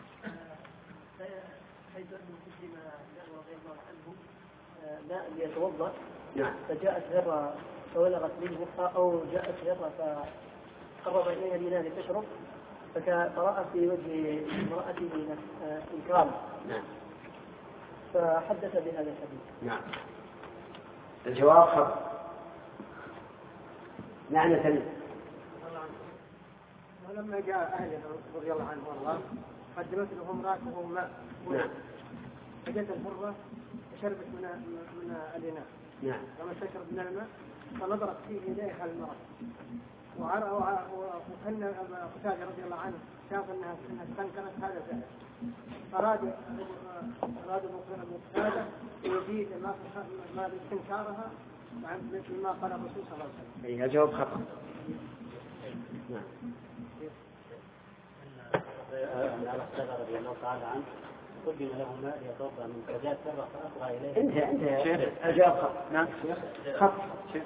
حيث أنه قدم له رضي الله عنه ماء ليتوضأ نعم. فجاءت هرة فولغت منه أو جاءت هرة فقرب إليها الإناء لتشرب فرأى في وجه امرأته إنكارا. نعم. فحدث بهذا الحديث. نعم. الجواب خطأ. نعم يا سليم. ولما جاء أهله رضي الله عنه والله قدمت له امرأته ماء. نعم. فجت الحرة وشربت من من الإناء. نعم. لما تشرب من الماء فنظرت فيه إليها المرأة وكان قتادة رضي الله عنه شاف أنها أنها استنكرت هذا فعل أراد أراد أبو قتادة يزيد ما ما باستنكارها مثل ما قال الرسول صلى الله عليه وسلم. أي الجواب خطأ. نعم. على قتادة رضي الله تعالى عنه قدم له ماء يتوضأ من فجاءت سرة فأسرع إليه. انت انت الجواب خطأ. نعم. خطأ.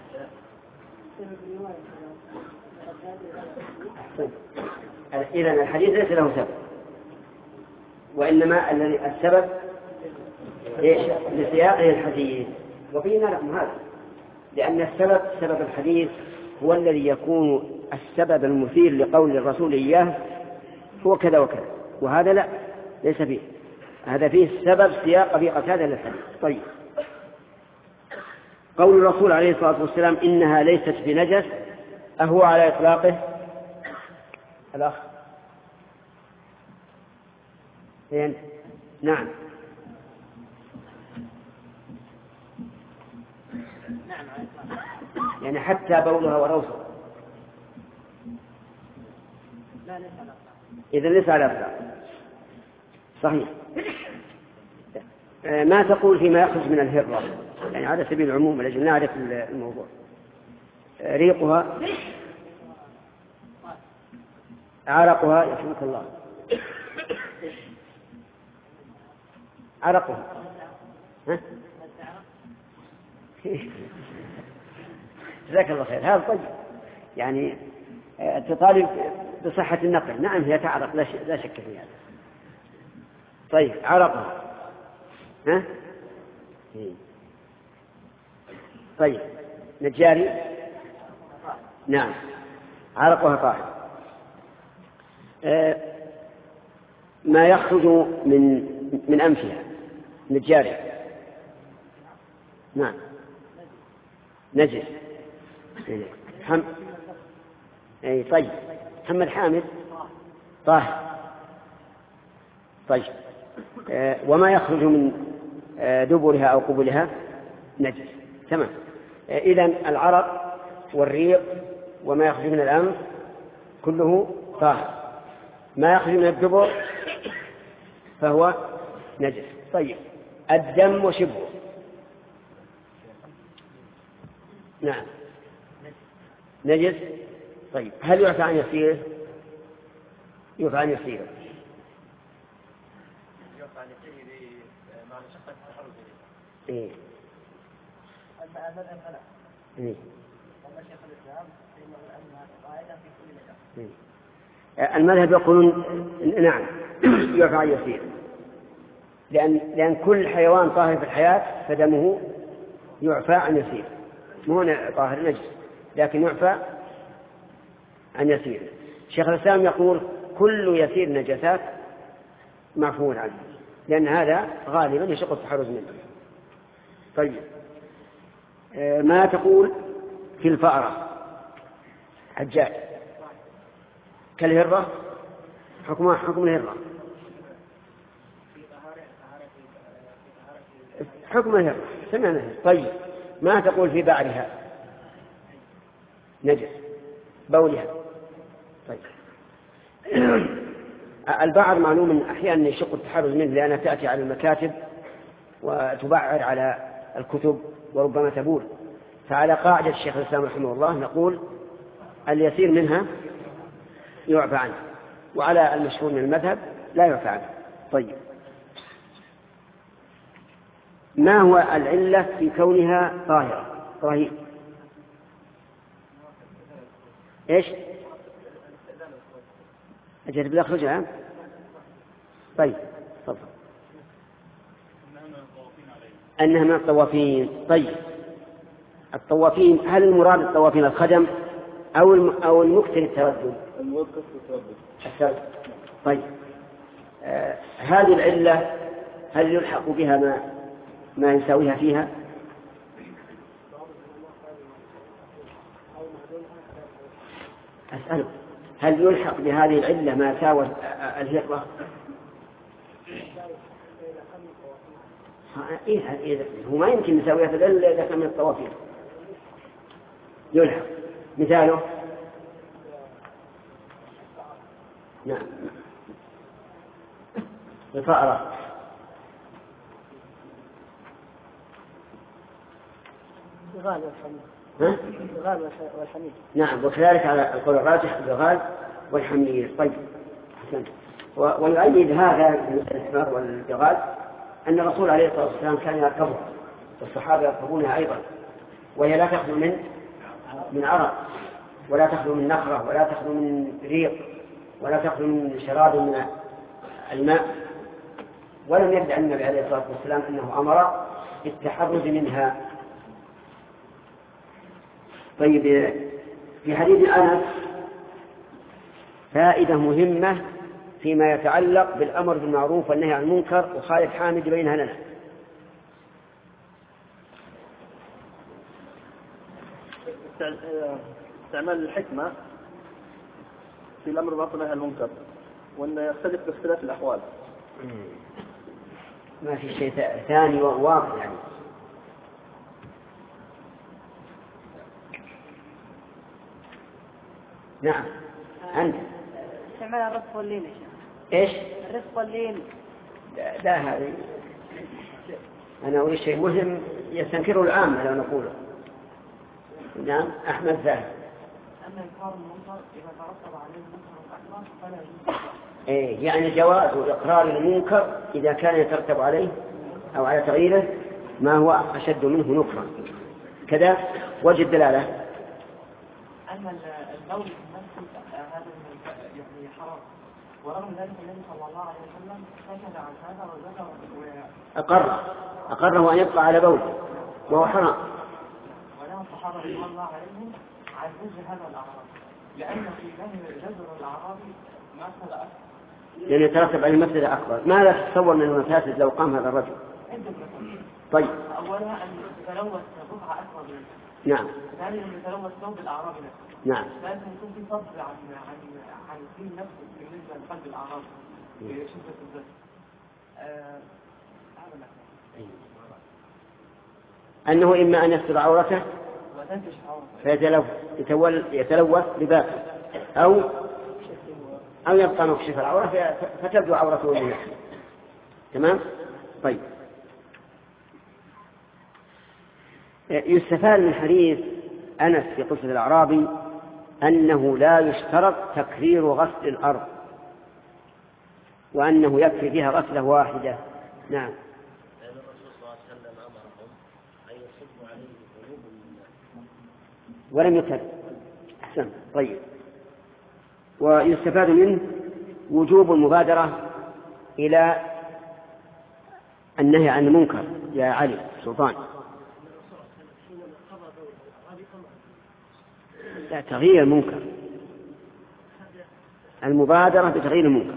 إذا الحديث ليس له سبب، وإنما الذي السبب إيش؟ لسياقه الحديث، وبينا لكم هذا، لأن السبب سبب الحديث هو الذي يكون السبب المثير لقول الرسول إياه هو كذا وكذا، وهذا لا ليس فيه، هذا فيه سبب سياق في هذا للحديث. طيب، قول الرسول عليه الصلاة والسلام إنها ليست بنجس أهو على إطلاقه؟ الأخ فين؟ نعم. يعني حتى بولها وروثها إذا ليس على إطلاقه. صحيح. ما تقول فيما يخرج من الهرة، يعني على سبيل العموم لأجل نعرف الموضوع. ريقها، عرقها، يرحمك الله، عرقها، ها؟ جزاك الله خير. هذا طيب، يعني تطالب بصحة النقل. نعم هي تعرق لا شك في هذا. طيب، عرقها، ها؟ طيب، نجاري، نعم، عرقها طاهر. ما يخرج من من أنفها من الجارية. نعم نجس. حم... أي طيب. محمد حامد طاهر. طيب آه وما يخرج من آه دبرها أو قبلها نجس. تمام. آه إذن العرق والريق وما يخرج من الأنف كله طاهر. ما يخرج من الدبر فهو نجس. طيب الدم وشبهه. نعم نجس. طيب هل يعفى عن يسيره؟ يعفى عن يسيره. يعفى عن يسيره مع مشقة التحرز. إيه. المذهب لا. إيه. والله شيخ الإسلام إنه أنها قاعدة في كل مكان. إيه. المذهب يقولون نعم يعفى عن يسيره، لأن لأن كل حيوان طاهر في الحياة فدمه يعفى عن يسيره، مو طاهر نجس لكن يعفى عن يسير. شيخ الإسلام يقول كل يسير نجاسات معفو عنه، لأن هذا غالبا يشق التحرز منه. طيب ما تقول في الفأرة حجاج كالهرة؟ حكمها حكم الهرة، حكم الهرة سمعنا. طيب ما تقول في بعرها نجس بولها؟ طيب البعر معلوم أحيانا يشق التحرز منه لأنها تأتي على المكاتب وتبعر على الكتب وربما تبول، فعلى قاعدة الشيخ الإسلام رحمه الله نقول اليسير منها يعفى عنه، وعلى المشهور من المذهب لا يعفى عنه. طيب ما هو العلة في كونها طاهرة؟ رهيب إيش؟ أجل بالأخرجها. طيب تفضل. أنها من الطوافين. طيب الطوافين هل المراد الطوافين الخدم أو أو المكثر التردد؟ المكثر التردد. طيب آه هذه العلة هل يلحق بها ما ما يساويها فيها؟ أسألك هل يلحق بهذه العلة ما ساوى الهرة؟ إيه هو ما يمكن يساويها إلا إذا كان من الطوافين. يلحق مثاله نعم الفأرة. الغال والحميد. ها؟ الغال والحميد. نعم وكذلك على القول الراجح الغال والحميد. طيب حسنت. ويؤيد هذا الإسمار والجغال أن الرسول عليه الصلاة والسلام كان يركبها والصحابة يركبونها أيضا، وهي لا تخلو من من عرق ولا تخلو من نخرة ولا تخلو من ريق ولا تخلو من شراب من الماء، ولم يدع النبي عليه الصلاة والسلام أنه أمر بالتحرز منها. طيب في حديث أنس فائدة مهمة فيما يتعلق بالأمر بالمعروف والنهي عن المنكر، وخالد حامد بينها لنا. استعمال الحكمة في الأمر بالمعروف والنهي عن المنكر وأن يختلف باختلاف الأحوال. ما في شيء ثاني واضح يعني. نعم أنت استعمال الرفق واللين يا شيخ. إيش؟ الرفق واللين. لا, لا هذه أنا أقول شيء مهم يستنكره العامة لو نقوله. نعم أحمد ذاهب. أما إنكار المنكر إذا ترتب عليه المنكر الأكبر فلا يجوز. إيه يعني جواز إقرار المنكر إذا كان يترتب عليه أو على تغييره ما هو أشد منه نكرا كذا. وجه الدلالة أما البول نفسه هذا يعني حرام، ورغم ذلك النبي صلى الله عليه وسلم سكت عن هذا وذكر أقر أقره أن يبقى على بول وهو حرام. ولهم الصحابة رضي الله عليهم عن وجه هذا الأعراض، لأن في نهي جزر الأعراض ما أكثر لأن يترتب عليه مفسدة أكبر. ماذا تتصور من المفاسد لو قام هذا الرجل؟ طيب. أولا أن يتلوث بقعة أكبر منه. نعم. ثانيا أن يتلوث ثوب الأعرابي نفسه. نعم. ثالثا يكون في فضل عن عن عن الدين نفسه بالنسبة لقلب الأعرابي بشدة الزهد. أنه إما أن يستر عورته فيتلوث لباسه أو أو يبقى مكشف العورة فتبدو عورته لنفسه. تمام؟ طيب. يستفاد من حديث أنس في قصة الأعرابي أنه لا يشترط تكرير غسل الأرض، وأنه يكفي فيها غسلة واحدة. نعم. ولم يكرر. أحسن. طيب. ويستفاد منه وجوب المبادرة إلى النهي عن المنكر يا علي سلطان. لا، تغيير المنكر، المبادرة بتغيير المنكر.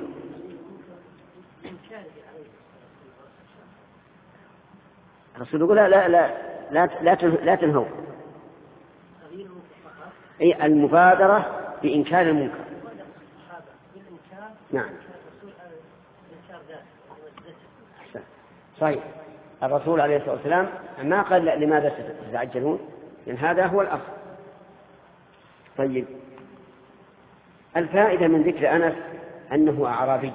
الرسول يقول لا لا لا لا لا, لا تنهوا. أي المبادرة بإنكار المنكر. نعم. صحيح. الرسول عليه الصلاة والسلام ما قال لماذا تتعجلون، لأن هذا هو الأصل. طيب. الفائدة من ذكر أنس أنه أعرابي.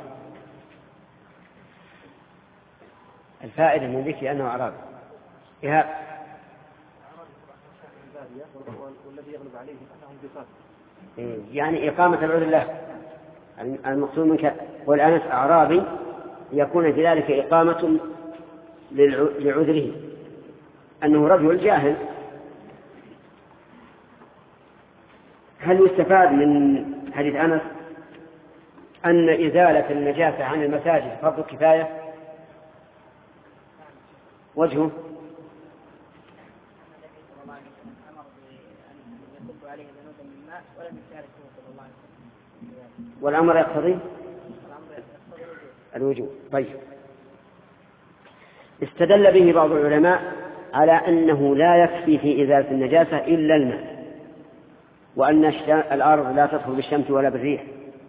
الفائدة من ذكر أنه أعرابي إيهاب. والذي يغلب عليه أنهم بفاس. يعني إقامة العذر له. المقصود منك والأنس أعرابي يكون في ذلك إقامة لعذره، أنه رجل جاهل. هل يستفاد من حديث أنس أن إزالة النجاسة عن المساجد فرض كفاية؟ وجهه والأمر يقتضي الوجوب. طيب. استدل به بعض العلماء على أنه لا يكفي في إزالة النجاسة إلا الماء، وأن الأرض لا تدخل بالشمس ولا بالريح.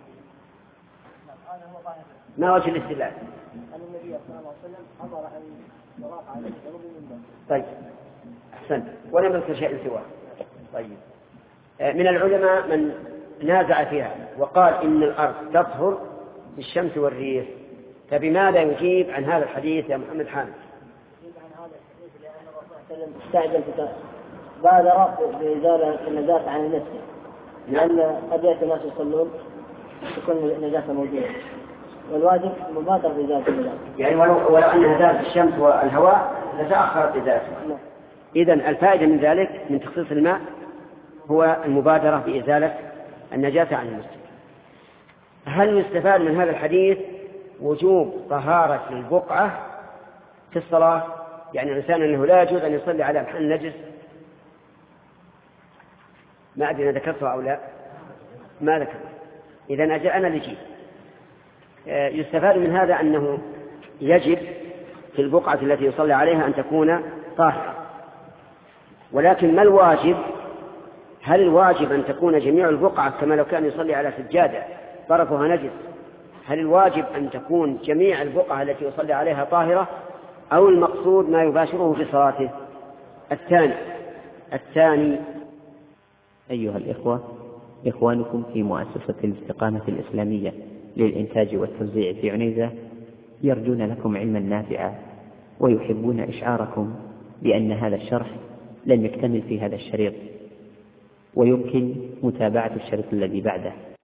ما وجه الاستدلال؟ أن النبي صلى الله عليه وسلم أمر أن يراق عليه جنوب المنبر. طيب. أحسن. ولم يذكر شيء سواه. طيب. من العلماء من نازع فيها وقال إن الأرض تطهر بالشمس والريح، فبماذا يجيب عن هذا الحديث يا محمد حامد؟ يجيب عن هذا الحديث لأن الرسول صلى الله عليه وسلم استعجل بادر بإزالة النجاسة عن المسجد، لأن قد يأتي الناس يصلون تكون النجاسة موجودة، والواجب مبادرة بإزالة النجاسة. يعني ولو, ولو أنها زالت الشمس والهواء لتأخرت إزالتها. إذن الفائدة من ذلك من تخصيص الماء هو المبادرة بإزالة النجاسة عن المسجد. هل يستفاد من هذا الحديث وجوب طهارة البقعة في الصلاة؟ يعني الإنسان أنه لا يجوز أن يصلي على محل نجس. ما أدري أنا ذكرته أو لا، ما ذكرت. إذن أجل أنا لجيب. يستفاد من هذا أنه يجب في البقعة التي يصلي عليها أن تكون طاهرة، ولكن ما الواجب؟ هل الواجب أن تكون جميع البقعة كما لو كان يصلي على سجادة طرفها نجس؟ هل الواجب أن تكون جميع البقعة التي يصلي عليها طاهرة، أو المقصود ما يباشره في صلاته؟ الثاني الثاني أيها الإخوة، إخوانكم في مؤسسة الاستقامة الإسلامية للإنتاج والتوزيع في عنيزة يرجون لكم علما نافعا، ويحبون إشعاركم بأن هذا الشرح لم يكتمل في هذا الشريط، ويمكن متابعة الشريط الذي بعده.